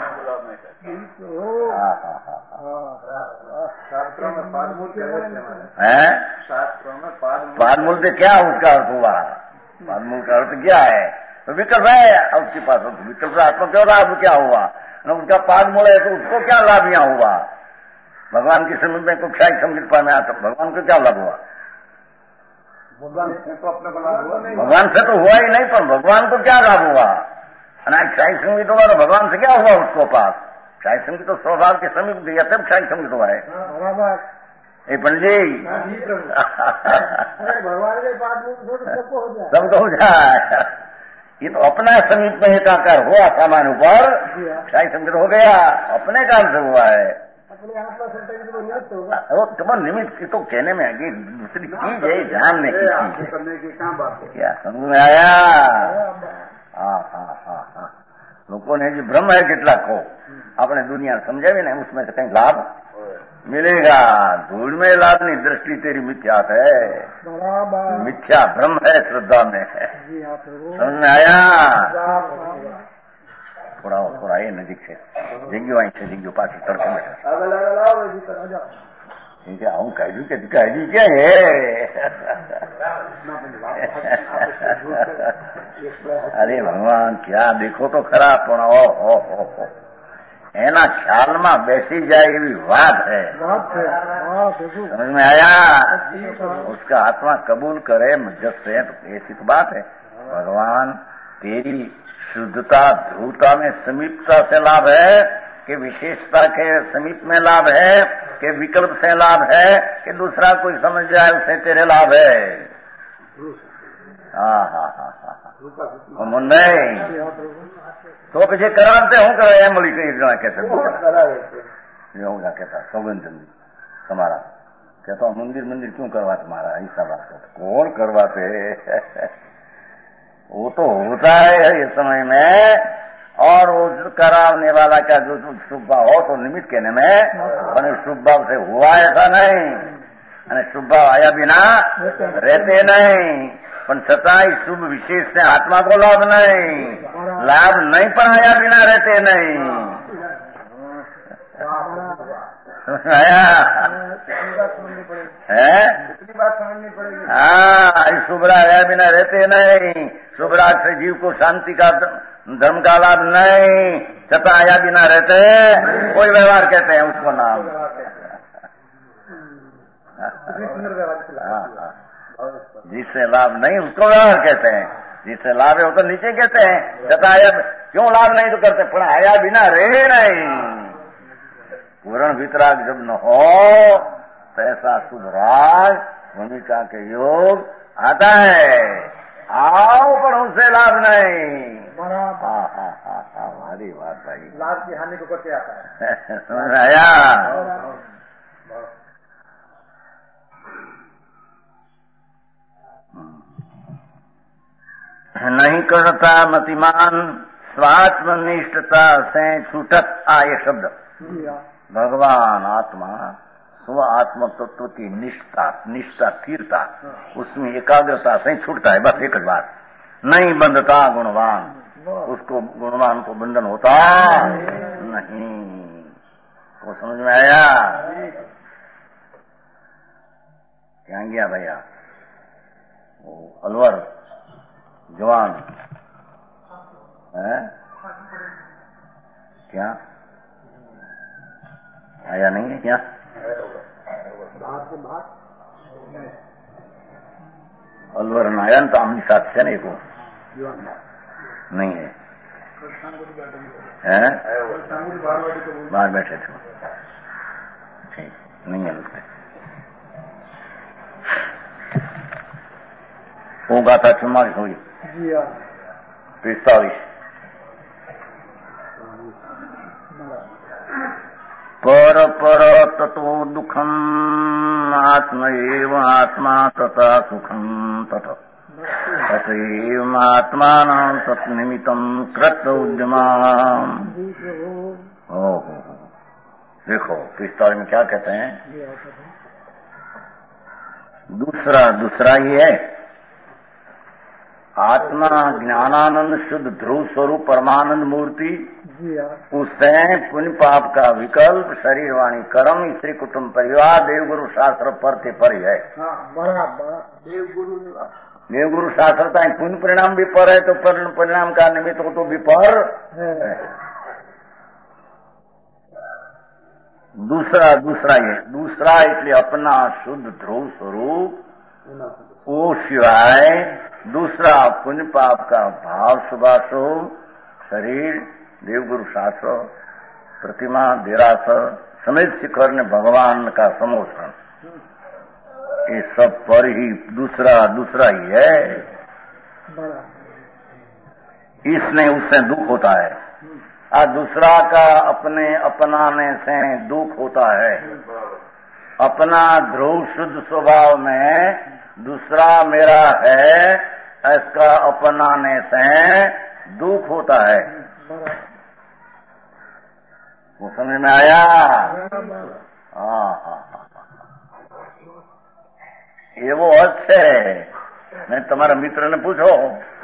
शास्त्रों में पादमूल
है
शास्त्रों में पादमूल
पादमूल से क्या उसका अर्थ हुआ पादमूल का अर्थ क्या है तो विकल्प है उसके पास विकल्प से आत्मा क्यों लाभ क्या हुआ न उसका पादमूल है तो उसको क्या लाभ यहाँ हुआ भगवान की समीप में कुछ क्षय संगीत पाना तो भगवान को क्या लाभ हुआ
भगवान से तो अपने को लाभ हुआ नहीं
भगवान से तो हुआ ही नहीं पर भगवान को क्या लाभ हुआ क्षय संगीत होगा तो भगवान से क्या हुआ उसको पास क्षय संगीत तो स्वभाव के समीप दिया तब क्षय संगीत हुआ है
बराबर
ए पंडित जी
भगवान के पादमूल सबको हो जाए
सबको हो जाए ये तो अपना समीप में एकाकार हुआ सामान ऊपर क्षय संगीत हो गया अपने काम से हुआ है
अपने आत्मा संतति को निमित्त होगा
वो तुम्हारा निमित्त की तो कहने में आगे दूसरी चीज है जानने की चीज है
करने की क्या बात है
क्या समझ में आया हाँ हाँ हाँ हाँ लोगों ने जो भ्रम है कितना को अपने दुनिया समझे भी नहीं उसमें से कहीं लाभ मिलेगा धूल में लाभ नहीं दृष्टि तेरी मिथ्या है
बराबर
मिथ्या भ्रम है श्रद्धा में है
जी हाँ प्रभु
समझ में आया
बराबर
थोड़ा थोड़ा ये नजीक से जिंगी वहीं से जिंगी पास तड़के बैठा
अगल अगल आओ जी तर जाओ
ठीक है आऊँ कह दू क्या कह दी क्या है अरे भगवान क्या देखो तो खरा पण ओ हो हो हो एना ख्याल में बेसी जाए एवी बात है
बात है हाँ प्रभु
समझ में आया उसका आत्मा कबूल करे मुझस से तो ऐसी तो बात है भगवान तेरी शुद्धता ध्रुवता में समीपता से लाभ है कि विशेषता के समीप में लाभ है कि विकल्प से लाभ है कि दूसरा कोई समझ जाए उसे तेरे लाभ है हाँ हाँ हाँ हाँ मुन्ने तो पीछे कराते हूँ करे एम बोली कई जना कहते जो कहता सौगंध तुम्हारा कहता हूँ मंदिर मंदिर क्यों करवा तुम्हारा ऐसा बात कौन करवाते वो तो होता है इस समय में और वो कराने वाला का जो शुभ भाव हो तो निमित्त कहने में शुभ भाव से हुआ ऐसा नहीं शुभ भाव आया बिना रहते नहीं પણ છતાંય શુભ વિશેષ ને આત્મા को लाभ नहीं, लाभ नहीं પણ आया बिना रहते नहीं। आया है हाँ, शुभराग आया बिना रहते नहीं। शुभराग से जीव को शांति का धर्म का लाभ नहीं, छता आया बिना रहते कोई व्यवहार कहते हैं उसको नाम। जिससे लाभ नहीं उसको व्यवहार कहते हैं, जिससे लाभ है वो तो नीचे कहते हैं। छता आया क्यों लाभ नहीं तो करते, पर आया बिना रहे नहीं। पूर्ण वितराग जब न हो तो ऐसा शुभ राग भूमिका के योग आता है। आओ पर उनसे लाभ नहीं। हाँ हाँ हाँ हाँ हमारी बात भाई,
लाभ की हानि को करते आता है।
समझ आया? नहीं करता मतिमान स्वात्मनिष्ठता से छूटत। आ ये शब्द भगवान आत्मा स्व आत्म तत्व की निष्ठा निष्ठा स्थिरता उसमें एकाग्रता से छूटता है। बस एक बात, नहीं बंधता गुणवान, उसको गुणवान को बंधन होता नहीं। वो समझ में आया? क्या गया भैया वो अलवर जवान है क्या आया नहीं है क्या? अलवर नायन तो आमनी साथ से नहीं को नहीं है, है? बाहर बैठे थे ठीक नहीं है लगते। वो गाथा चुम्मालीस हुई पिस्तालीस। पर पर ततो दुखम आत्मैव आत्मा तथा सुखम तथा तथैव आत्मानं तत्निमित्तं कृत उद्यमम्। हो देखो पिस्तालीस में क्या कहते हैं? दूसरा दूसरा ही है आत्मा ज्ञानानंद शुद्ध ध्रुव स्वरूप परमानंद मूर्ति, उससे पुण्य पाप का विकल्प शरीर वाणी कर्म स्त्री कुटुंब परिवार देवगुरु शास्त्र पर ते पर है। देवगुरु शास्त्र का पुण्य परिणाम भी पर है तो परिणाम का निमित्त हो तो भी पर है। दूसरा दूसरा ये दूसरा इसलिए अपना शुद्ध ध्रुव स्वरूप वो सिवाय दूसरा पुण्य पाप का भाव शुभाशुभ शरीर देवगुरु शास्त्र प्रतिमा देरासर समेत शिखर ने भगवान का समोषण ये सब पर ही दूसरा दूसरा ही है। इसने उससे दुख होता है और दूसरा का अपने अपनाने से दुख होता है। अपना ध्रुव शुद्ध स्वभाव में दूसरा मेरा है इसका अपनाने से दुख होता है। वो समझ में आया? हाँ हाँ ये वो अर्थ है। नहीं तुम्हारा मित्र ने पूछो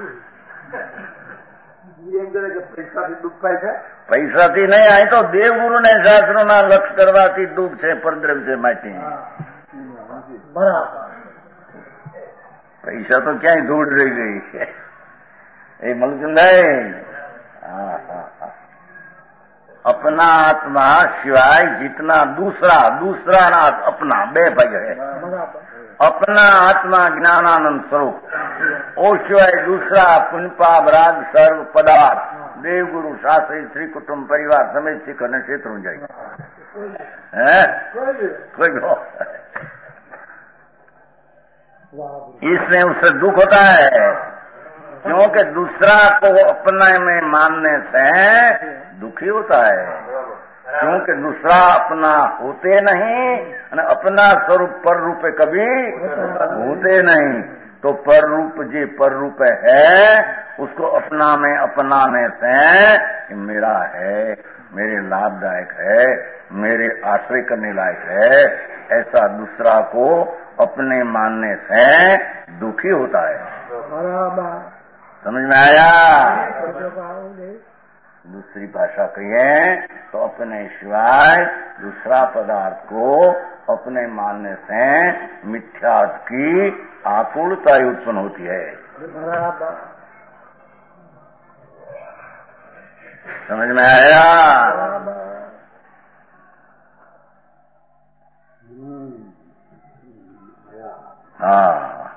પૈસા થી દુઃખ થાય છે?
પૈસા થી નહીં આય તો દેવગુરુ ને શાસ્ત્રો ના લક્ષ કરવાથી દુઃખ છે પરદ્રવ્ય માટી। પૈસા તો ક્યાંય ધૂળ રહી ગઈ છે એ મળતું नहीं। अपना आत्मा सिवाय जितना दूसरा दूसरा ना अपना बे भाई है। अपना आत्मा ज्ञानानंद स्वरूप और सिवाय दूसरा पुण्य पाप राग सर्व पदार्थ देवगुरु शास्त्री श्री कुटुंब परिवार समेत शिखर ने क्षेत्र में जाएगा है कोई भी हो। इसने उससे दुख होता है क्योंकि दूसरा को अपने में मानने से दुखी होता है। क्योंकि दूसरा अपना होते नहीं अपना स्वरूप पर रूप कभी होते नहीं तो पर रूप जी पर रूप है उसको अपना में अपनाने से मेरा है मेरे लाभदायक है मेरे आश्रय करने लायक है ऐसा दूसरा को अपने मानने से दुखी होता है। समझ में आया? दूसरी भाषा कहिए तो अपने शिवाय दूसरा पदार्थ को अपने मानने से मिथ्यात्व की आकुलता उत्पन्न होती है। समझ में आया? हाँ,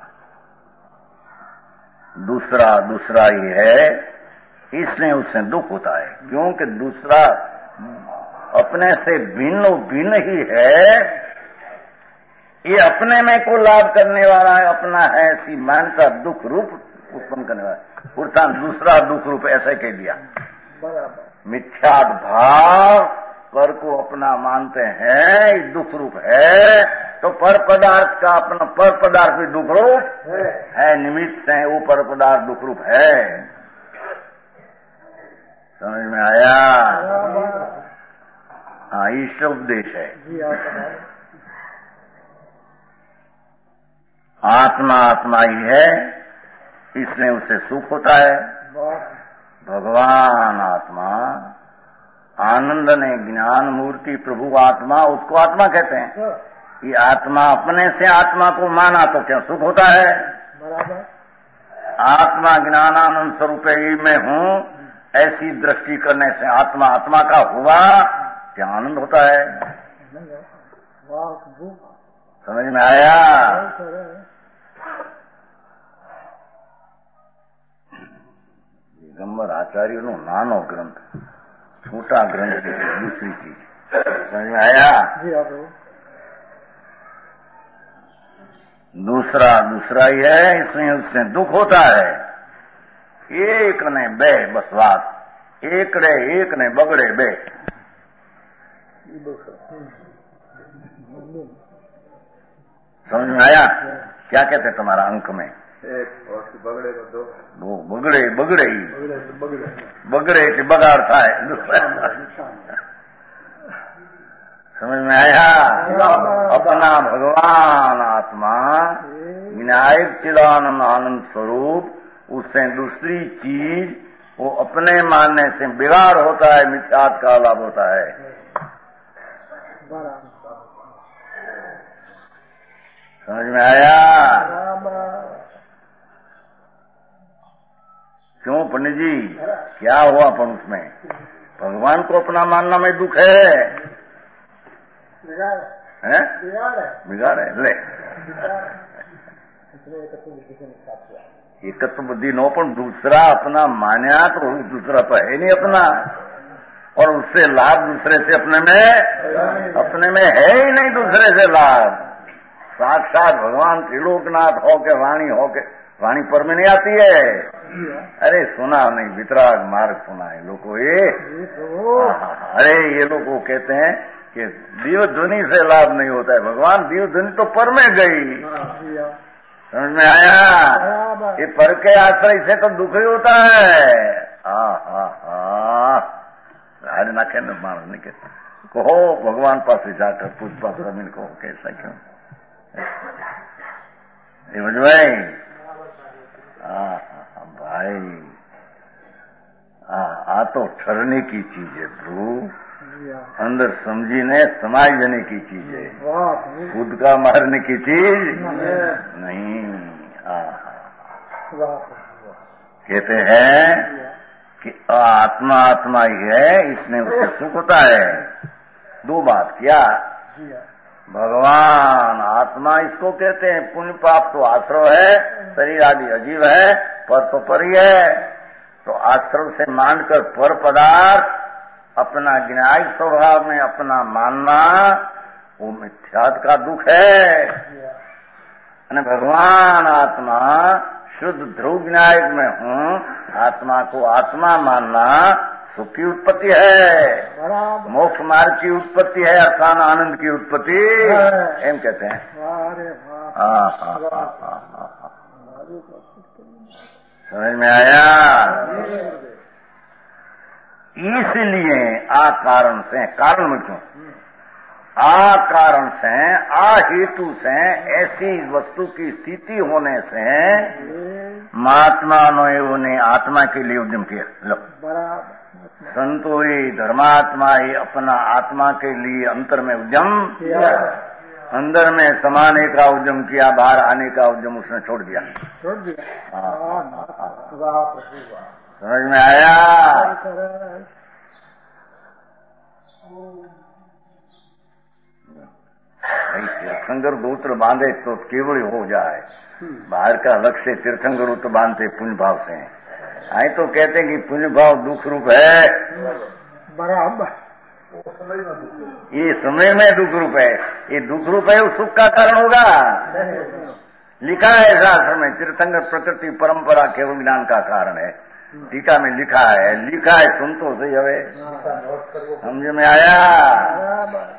दूसरा दूसरा ही है, इसलिए उससे दुख होता है, क्योंकि दूसरा अपने से भिन्न भिन्न ही है। ये अपने में को लाभ करने वाला है, अपना है ऐसी मानता दुख रूप उत्पन्न करने वाला, उल्टा दूसरा दुख रूप ऐसे कह दिया। मिथ्याद भाव पर को अपना मानते हैं, दुख रूप है, तो पर पदार्थ का अपना पर पदार्थ भी दुख रूप है, है निमित्त है, वो पर पदार्थ दुख रूप है। समझ में आया? हाँ, ईश्वर उपदेश है। आत्मा आत्मा ही है, इसलिए उसे सुख होता है। भगवान आत्मा, आनंद ने ज्ञान मूर्ति प्रभु आत्मा, उसको आत्मा कहते हैं। ये आत्मा अपने से आत्मा को माना तो क्या सुख होता है? आत्मा ज्ञानानंद स्वरूप ही मैं हूँ, ऐसी दृष्टि करने से आत्मा आत्मा का हुआ, क्या आनंद होता है। समझ में आया? दिगंबर आचार्य नो नानो ग्रंथ, छोटा ग्रंथ है, दूसरी चीज। समझ में आया? दूसरा दूसरा ही है, इसमें उससे दुख होता है। एक ने बे बस बात, एकड़े एक ने बगड़े बे। समझ में आया? क्या कहते हैं तुम्हारा अंक में?
एक और बगड़े का दो,
वो बगड़े बगड़े ही बगड़े के बगाड़ था है। समझ में आया? अपना भगवान आत्मा विनायक चिदानंद आनंद स्वरूप, उससे दूसरी चीज वो अपने मानने से बिगाड़ होता है, मिथ्यात्व का लाभ होता है। समझ में आया? क्यों पंडित जी, क्या हुआ अपन उसमें? भगवान को अपना मानना में दुख है, हैं? बिगाड़ है। ले एक तो बुद्धि नो, पर दूसरा अपना मान्या तो दूसरा तो है नहीं अपना, और उससे लाभ दूसरे से अपने में अपने में है ही नहीं, दूसरे से लाभ। साक्षात भगवान त्रिलोकनाथ हो के वाणी हो के, वाणी पर में नहीं आती है। अरे सुना नहीं, वितराग मार्ग सुना है लोगों ये। अरे ये लोग वो कहते हैं कि दिव्य ध्वनि से लाभ नहीं होता है, भगवान दिव्य ध्वनि तो पर में गई। समझ में आया? ये पर के आश्रय से तो दुख ही होता है। हा हा हा, राज ना कहने मानस नहीं कहते, कहो भगवान पास जाकर पुष्पा जमीन को कैसा क्यों समझ में? भाई आ तो ठहरने की चीज है प्रभु, अंदर समझीने समाज देने की चीज है, खुद का मारने की चीज नहीं। कहते हैं कि आत्मा आत्मा ही है, इसने उससे सुख होता है। दो बात क्या? भगवान आत्मा इसको कहते हैं, पुण्य पाप तो आश्रव है, शरीर आदि अजीव है, पर तो पर ही है। तो आश्रव से मानकर पर पदार्थ अपना ज्ञान स्वभाव में अपना मानना, वो मिथ्यात्व का दुख है। भगवान आत्मा शुद्ध ध्रुव ज्ञायक में हूँ, आत्मा को आत्मा मानना सुख की उत्पत्ति है, मोक्ष मार्ग की उत्पत्ति है, अर्थान आनंद की उत्पत्ति एम कहते हैं। हाँ हाँ हाँ हाँ, समझ में आया? इसलिए आ कारण से, कारण में क्यों? आ कारण से, आ हेतु से, ऐसी वस्तु की स्थिति होने से महात्मा ने आत्मा के लिए उद्यम किया। लो संतो ही धर्मात्मा ही अपना आत्मा के लिए अंतर में उद्यम, अंदर में समाने का उद्यम किया, बाहर आने का उद्यम उसने छोड़ दिया।
छोड़ दिया।
समझ में आया? तीर्थंकर गोत्र बांधे तो केवल हो जाए, बाहर का अलग से तीर्थंकर तो बांधते पुण्य भाव से। आए तो कहते कि पुण्य भाव दुख रूप है,
बराबर
ये समय में दुख रूप है, ये दुख रूप है, वो सुख का कारण होगा। लिखा है शास्त्र में, तीर्थंकर प्रकृति परंपरा केवल ज्ञान का कारण है। टीका में लिखा है, लिखा है सुन तो सही हवे, समझ में आया?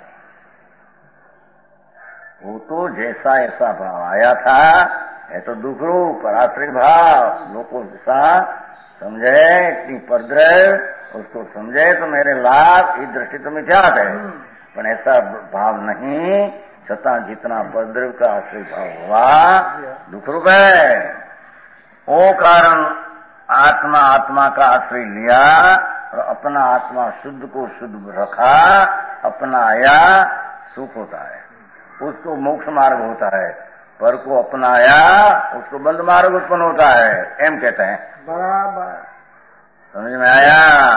वो तो जैसा ऐसा भाव आया था है तो दुख रूप पराश्रित भाव, लोगों जैसा समझे कि परद्रव उसको समझे तो मेरे लाभ, ये दृष्टि तो मिथ्यात है, पर ऐसा भाव नहीं। छता जितना परद्रव का आश्रित भाव हुआ दुख रूप है। वो कारण आत्मा आत्मा का आश्रय लिया और अपना आत्मा शुद्ध को शुद्ध रखा, अपनाया, सुख होता है, उसको मोक्ष मार्ग होता है। पर को अपनाया उसको बंद मार्ग उत्पन्न होता है, एम कहते हैं।
बराबर
समझ में आया?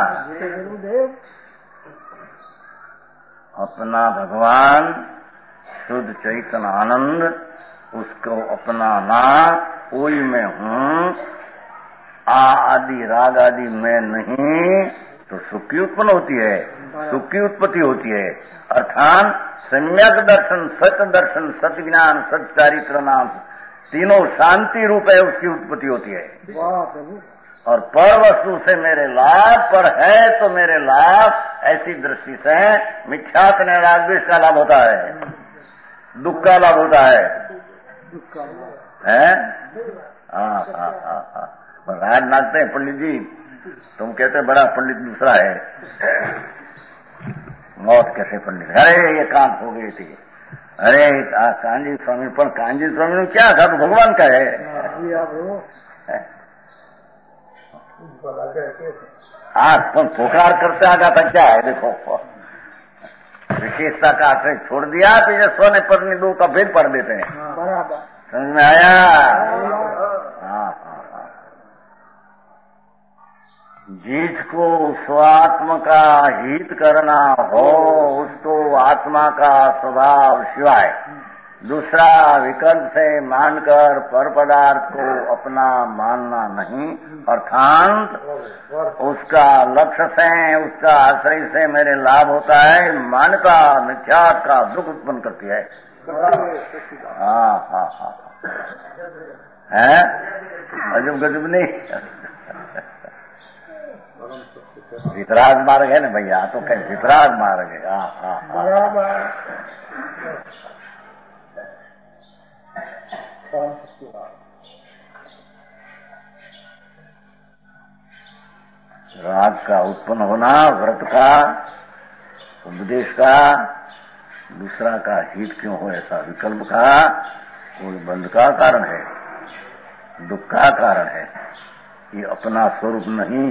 अपना भगवान शुद्ध चैतन्य आनंद, उसको अपनाना, कोई मैं हूँ, आ आदि राग आदि मैं नहीं, तो सुख की उत्पन्न होती है, सुख की उत्पत्ति होती है। अर्थात सम्यक दर्शन, सत्य दर्शन, सत्य ज्ञान, सत्य चारित्र नाम, तीनों शांति रूप है, उसकी उत्पत्ति होती है। और पर वस्तु से मेरे लाभ, पर है तो मेरे लाभ, ऐसी दृष्टि से मिथ्यात निराग भी इसका लाभ होता है, दुख का लाभ होता है, हैं? हाँ हाँ हाँ हाँ। राज नाचते हैं पंडित जी, तुम कहते हैं बड़ा पंडित दूसरा है, मौत कैसे पंडित, अरे ये काम हो गई थी, अरे कांजी स्वामी, पर कांजी स्वामी ने क्या कहा, तो भगवान का है। हाँ तुम पुकार करते आगा था क्या है, देखो विशेषता का आश्रय छोड़ दिया तो ये सोने पर दो का भेद पढ़ देते हैं। समझ में आया? हाँ हाँ हाँ। जिसको स्वात्म का हित करना हो, उसको आत्मा का स्वभाव शिवाय दूसरा विकल्प से मानकर पर पदार्थ को अपना मानना नहीं, अर्थात उसका लक्ष्य से, उसका आश्रय से मेरे लाभ होता है, मानता मिथ्यात का दुख उत्पन्न करती है। हाँ हाँ हाँ है, अजब गजब नहीं। वितराग मार्ग है ना भैया, तो कहीं वितराग मार्ग है। हाँ हाँ हाँ। राग का उत्पन्न होना व्रत का, उपदेश का, दूसरा का हित क्यों हो ऐसा विकल्प का, वो बंध का कारण है, दुख का कारण है। ये अपना स्वरूप नहीं,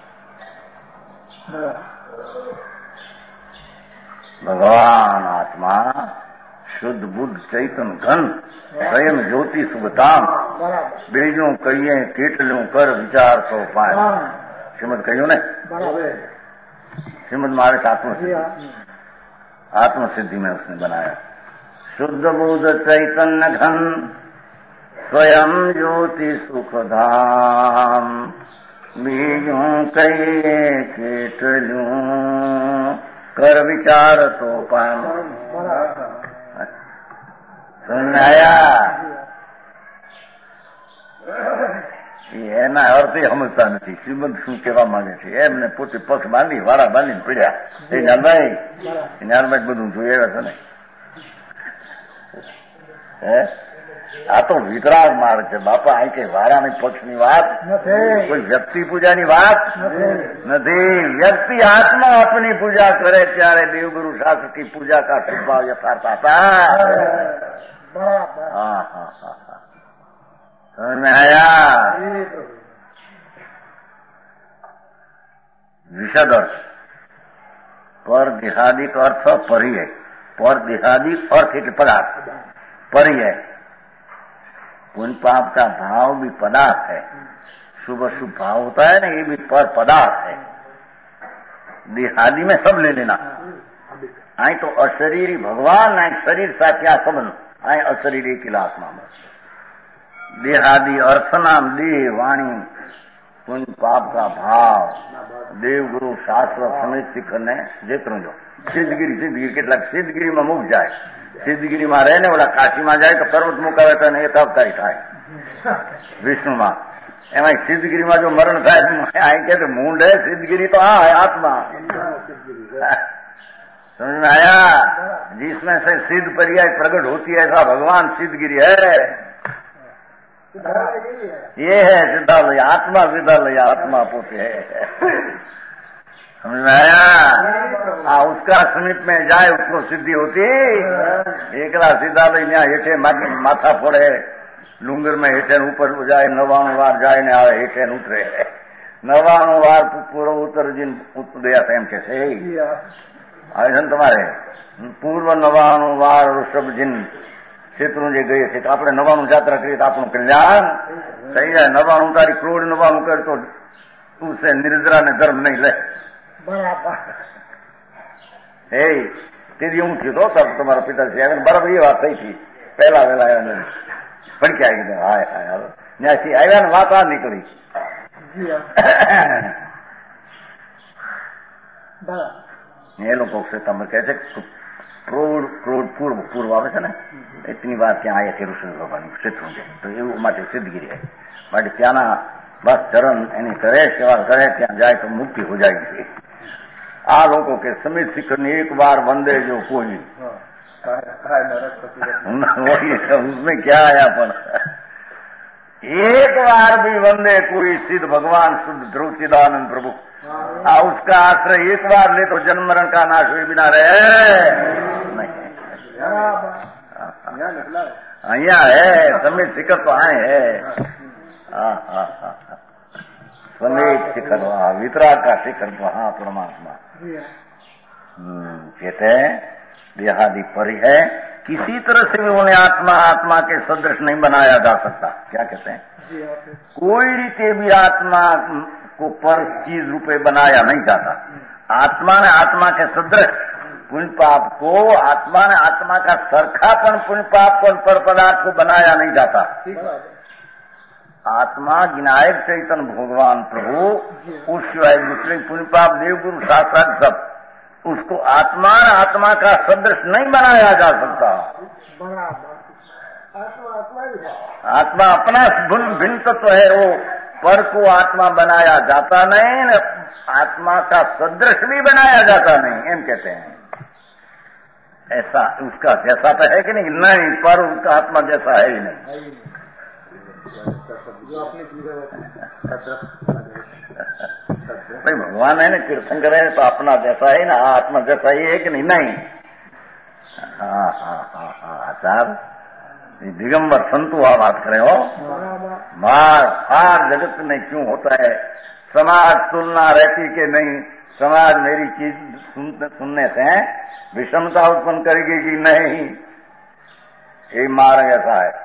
भगवान आत्मा शुद्ध बुद्ध चैतन्य घन स्वयं ज्योति सुबताम, बीजों कहिए कीटलू कर विचार तो पाए। श्रीमद कहियो ने, श्रीमद महाराज आत्मसिद्धि, आत्मसिद्धि में उसने बनाया। शुद्ध बुद्ध चैतन्य घन स्वयं ज्योति सुखधाम, बीजों कहिए कीटलू कर विचार तो पाए। सुनाया એના અર્થ એ સમજતા નથી। શ્રીમદ શું કહેવા માંગે છે એમને પોતે પક્ષ બાંધી વાળા બાંધીને પીડ્યા, એ જ્ઞાનભાઈ જ્ઞાનભાઈ બધું જોઈ આવ્યા છે ને, હે આ તો વિતરાગ માર્ગ છે બાપા. અહીં કઈ વારાની પક્ષની વાત કોઈ વ્યક્તિ પૂજાની વાત નથી. વ્યક્તિ આત્મા अपनी पूजा करे ત્યારે देवगुरु शास्त्र की पूजा का स्वभाव यथार्थ आता. हाँ हाँ हाँ हाँ समझ में आया. विशद अर्थ पर देहादिक अर्थ परि है. पर देहादिक अर्थ એટલે પદાર્થ परि है. पुण्य पाप का भाव भी पदार्थ है. शुभ शुभ भाव होता है ना, ये भी पर पदार्थ है. देहादि में सब ले लेना. आई तो अशरीरी भगवान आई शरीर साथी संबंध आई अशरीरी किलात्मा में देहादि अर्थ नाम देह वाणी पुण्य पाप का भाव देवगुरु शास्त्र समेत શિખરને જેતરું જો સિદ્ધગીરી સિદ્ધગીરી કેટલાક સિદ્ધગીરીમાં મુક જાય. સિદ્ધગીરીમાં રહે ને ઓલા કાશીમાં જાય તો પર્વત મુકાવે તો એક અવતારી થાય વિષ્ણુમાં. એમાં સિદ્ધગીરીમાં જો મરણ થાય અહીં કે મૂંડ હે સિદ્ધગીરી तो हाँ है आत्मा. समझ में आया. जिसमें से सिद्ध पर्याय प्रकट होती है ऐसा भगवान सिद्धगिरी है. ये है सिद्धालय आत्मा. सिद्धालय आत्मा पोते है. समझ में आया. हाँ उसका समीप में जाए उसको सिद्धि होती. एकला सिद्धालय यहाँ हेठे माथा फोड़े डूंगर में हेठे ऊपर जाए नवाणु वार जाए ने आवे हेठे उतरे. नवाणु वार पूर्व उतर जिन उतरया एम के છે આવે છે ને તમારે પૂર્વ નવાણું વાર ઋષભ જીન ક્ષેત્રું જે ગયે છે આપણે નવાણું જાત્રા કરીએ તો આપણું કલ્યાણ થઈ જાય. નવાણું તારી ક્રોડ નવાણું કરે તો તું છે નિર્જરા ને ધર્મ નહીં લે બરાબર. એ તેથી હું થયું તો તમારા પિતાશ્રી આવે બરાબર એ વાત થઈ હતી. પહેલા વહેલા આવ્યા ભડક્યા કીધું હાય હાય હાલો ત્યાંથી આવ્યા ને વાત આ નીકળી. એ લોકો તમે કહે છે ક્રોડ ક્રોડ પૂર્વ પૂર્વ આવે છે ને એટલી વાર ત્યાં આવ્યા છે ઋષિ ભગવાન ક્ષેત્રું છે તો એવું માટે સિદ્ધગીરી है. માટે ત્યાંના બસ ચરણ એની કરે સેવા કરે ત્યાં જાય તો મુક્તિ हो जाएगी. આ લોકો કે સમિત શિખરની એક बार वंदे जो कोई उसमें क्या आया पर एक बार भी वंदे कोई सिद्ध भगवान शुद्ध ध्रुव चिदानंद प्रभु आ उसका आश्रय एक बार ले तो जन्म मरण का नाश हुए बिना रहे नहीं. અહીંયા है समेत शिखर तो आए है. समेत शिखर वहाँ वितराग का शिखर वहाँ परमात्मा कहते हैं देहादि परि है. किसी तरह से भी उन्हें आत्मा आत्मा के सदृश नहीं बनाया जा सकता. क्या कहते हैं कोई रीते भी आत्मा को पर चीज रूपे बनाया नहीं जाता. आत्मा ने आत्मा के सदृश पुण्य पाप को आत्मा ने आत्मा का सरखापन पुण्य पाप को पर पदार्थ को बनाया नहीं जाता. आत्मा विनायक चैतन्य भगवान प्रभु उस शिवाय दूसरे पुण्य पाप देवगुरु शास्त्र सब उसको आत्मा ने आत्मा का सदृश नहीं बनाया जा सकता. आत्मा अपना भिन्न तत्व है. वो पर को आत्मा बनाया जाता नहीं न आत्मा का सदृश भी बनाया जाता नहीं. एम कहते हैं ऐसा उसका जैसा तो है कि नहीं. नहीं पर उसका आत्मा जैसा है ही नहीं. भाई भगवान है ना कीर्तन करे तो अपना जैसा है ना आत्मा जैसा ही है कि नहीं. नहीं हाँ हाँ हाँ हाँ आचार दिगंबर संतु आ बात करे हो. मार हार जगत में क्यों होता है. समाज तुलना रहती कि नहीं. समाज मेरी चीज सुनने, सुनने से विषमता उत्पन्न करेगी कि नहीं. यही मार्ग ऐसा है.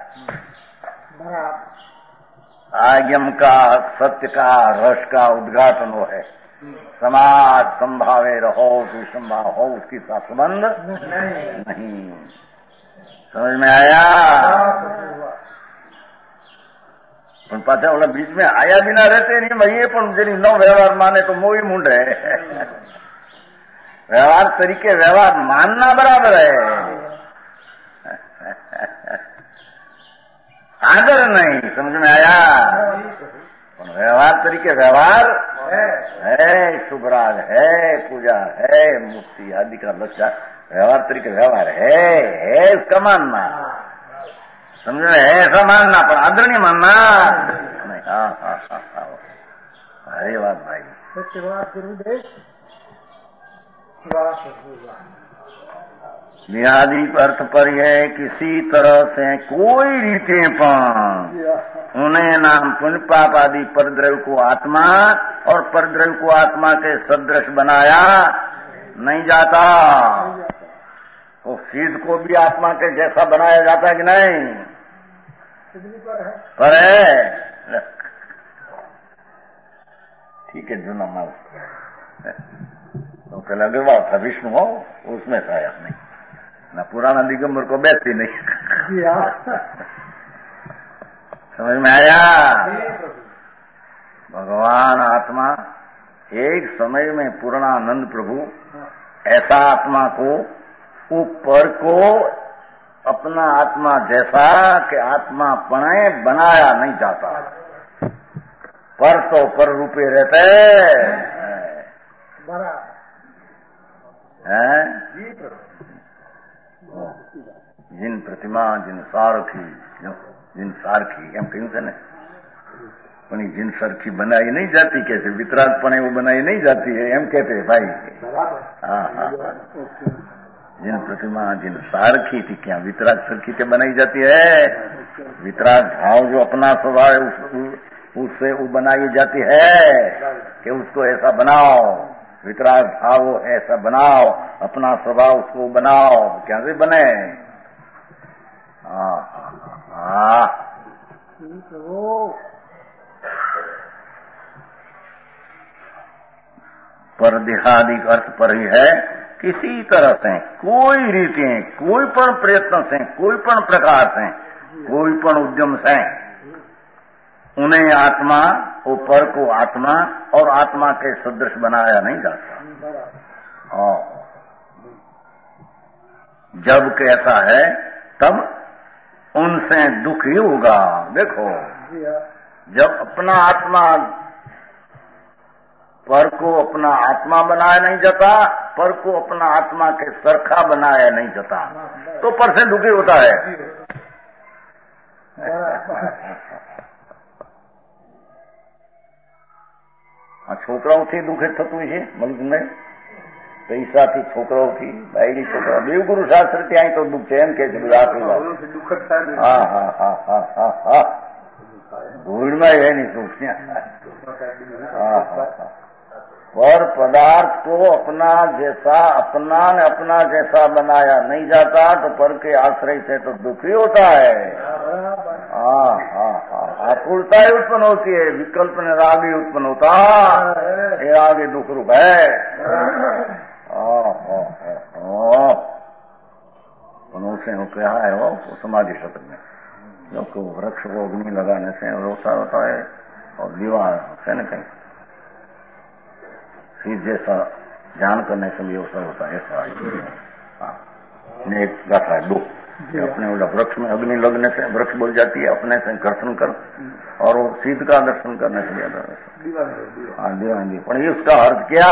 आज्ञम का सत्य का रस का उद्घाटन वो है. समाज संभावे रहो विषमभाव हो उसके साथ संबंध नहीं. समझ में आया. પણ પાછા ઓલા બીચ में आया बिना रहते नहीं भाई. ये પણ જેની ન વ્યવહાર માने तो मोही मुंड है. व्यवहार तरीके व्यवहार मानना बराबर है. आदर नहीं. समझ में आया. व्यवहार तरीके व्यवहार है. शुभराग है पूजा है मुक्ति आदि का लक्ष्य व्यवहार तरीके व्यवहार है है उसका मानना. समझ रहे? ऐसा मानना पर आदर नहीं मानना। हाँ हाँ हाँ हाँ अरे बात भाई निरादि अर्थ पर है किसी तरह से कोई रीते पण उन्हें नाम पुण्य पाप आदि परद्रव्य को आत्मा और परद्रव्य को आत्मा के सदृश बनाया नहीं जाता। तो सिद्ध को भी आत्मा के जैसा बनाया जाता है कि नहीं? पर है ठीक है जो ना माल तो पहले अगर बात था विष्णु हो उसमें शायद नहीं ना पुराना दिगंबर को बैठती नहीं। समझ में आया? भगवान आत्मा एक समय में पूर्णानंद प्रभु ऐसा आत्मा को ऊपर को अपना आत्मा जैसा कि आत्मा पणे बनाया नहीं जाता। पर तो पर रूपे रहते हैं जिन प्रतिमा जिन सारखी जिन सारखी एम कहूं से ने પણ जिन सरखी बनाई नहीं जाती कैसे वितराग पणे वो बनाई नहीं जाती है एम कहते हैं भाई। हाँ हाँ जिन प्रतिमा जिन सारखी थी क्या वितराग सरखी के बनाई जाती है? वितराग भाव जो अपना स्वभाव है उस, उससे वो बनाई जाती है कि उसको ऐसा बनाओ। वितराग भाव ऐसा बनाओ अपना स्वभाव उसको बनाओ क्या से बने? हाँ हाँ पर देहादिक अर्थ पर ही है किसी तरह से कोई रीति कोई पण प्रयत्न से कोई पण प्रकार से कोई पण उद्यम से उन्हें आत्मा ऊपर को आत्मा और आत्मा के सदृश बनाया नहीं जाता। और जब कैसा है तब उनसे दुख ही होगा। देखो जब अपना आत्मा पर को अपना आत्मा बनाया नहीं जाता पर को अपना आत्मा के सरखा बनाया नहीं जाता तो पर से दुखी होता है। છોકરાઓથી દુઃખિત થતું છે મલક ને પૈસાથી છોકરાઓથી બાયડી છોકરા દેવગુરુ શાસ્ત્ર ત્યાં તો દુઃખ છે એમ કે છે આખી વાત। હા હા હા હા હા હા ભૂલમાં એ નહીં સુખ ત્યાં। હા હા હા पर पदार्थ को अपना जैसा अपना ने अपना जैसा बनाया नहीं जाता तो पर के आश्रय से तो दुखी होता है। हाँ हाँ हाँ आकुलता ही उत्पन्न होती है विकल्प ने राग ही उत्पन्न होता ये आगे दुख रूप है। उसे वो क्या है वो समाधि शब्द में जो को वृक्ष को अग्नि लगाने से रोता होता है और दीवार से न कहीं फिर जैसा ध्यान करने से भी अवसर होता है ऐसा। हाँ एक गाथा है दो अपने वृक्ष में अग्नि लगने से वृक्ष बोल जाती है अपने से घर्षण कर और वो सीध का दर्शन करने से ज्यादा। हाँ दीवानी पर इसका अर्थ क्या?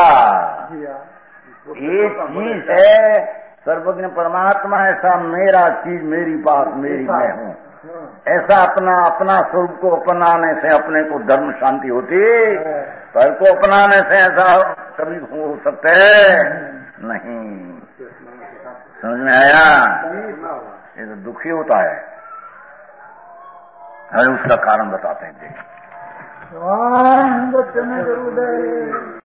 ये चीज है सर्वज्ञ परमात्मा ऐसा मेरा चीज मेरी बात मेरी मैं हूँ ऐसा अपना अपना स्वरूप को अपनाने से अपने को धर्म शांति होती पर को अपनाने से ऐसा कभी हो सकते नहीं। समझ में आया? ये तो दुखी होता है। अरे उसका कारण बताते हैं।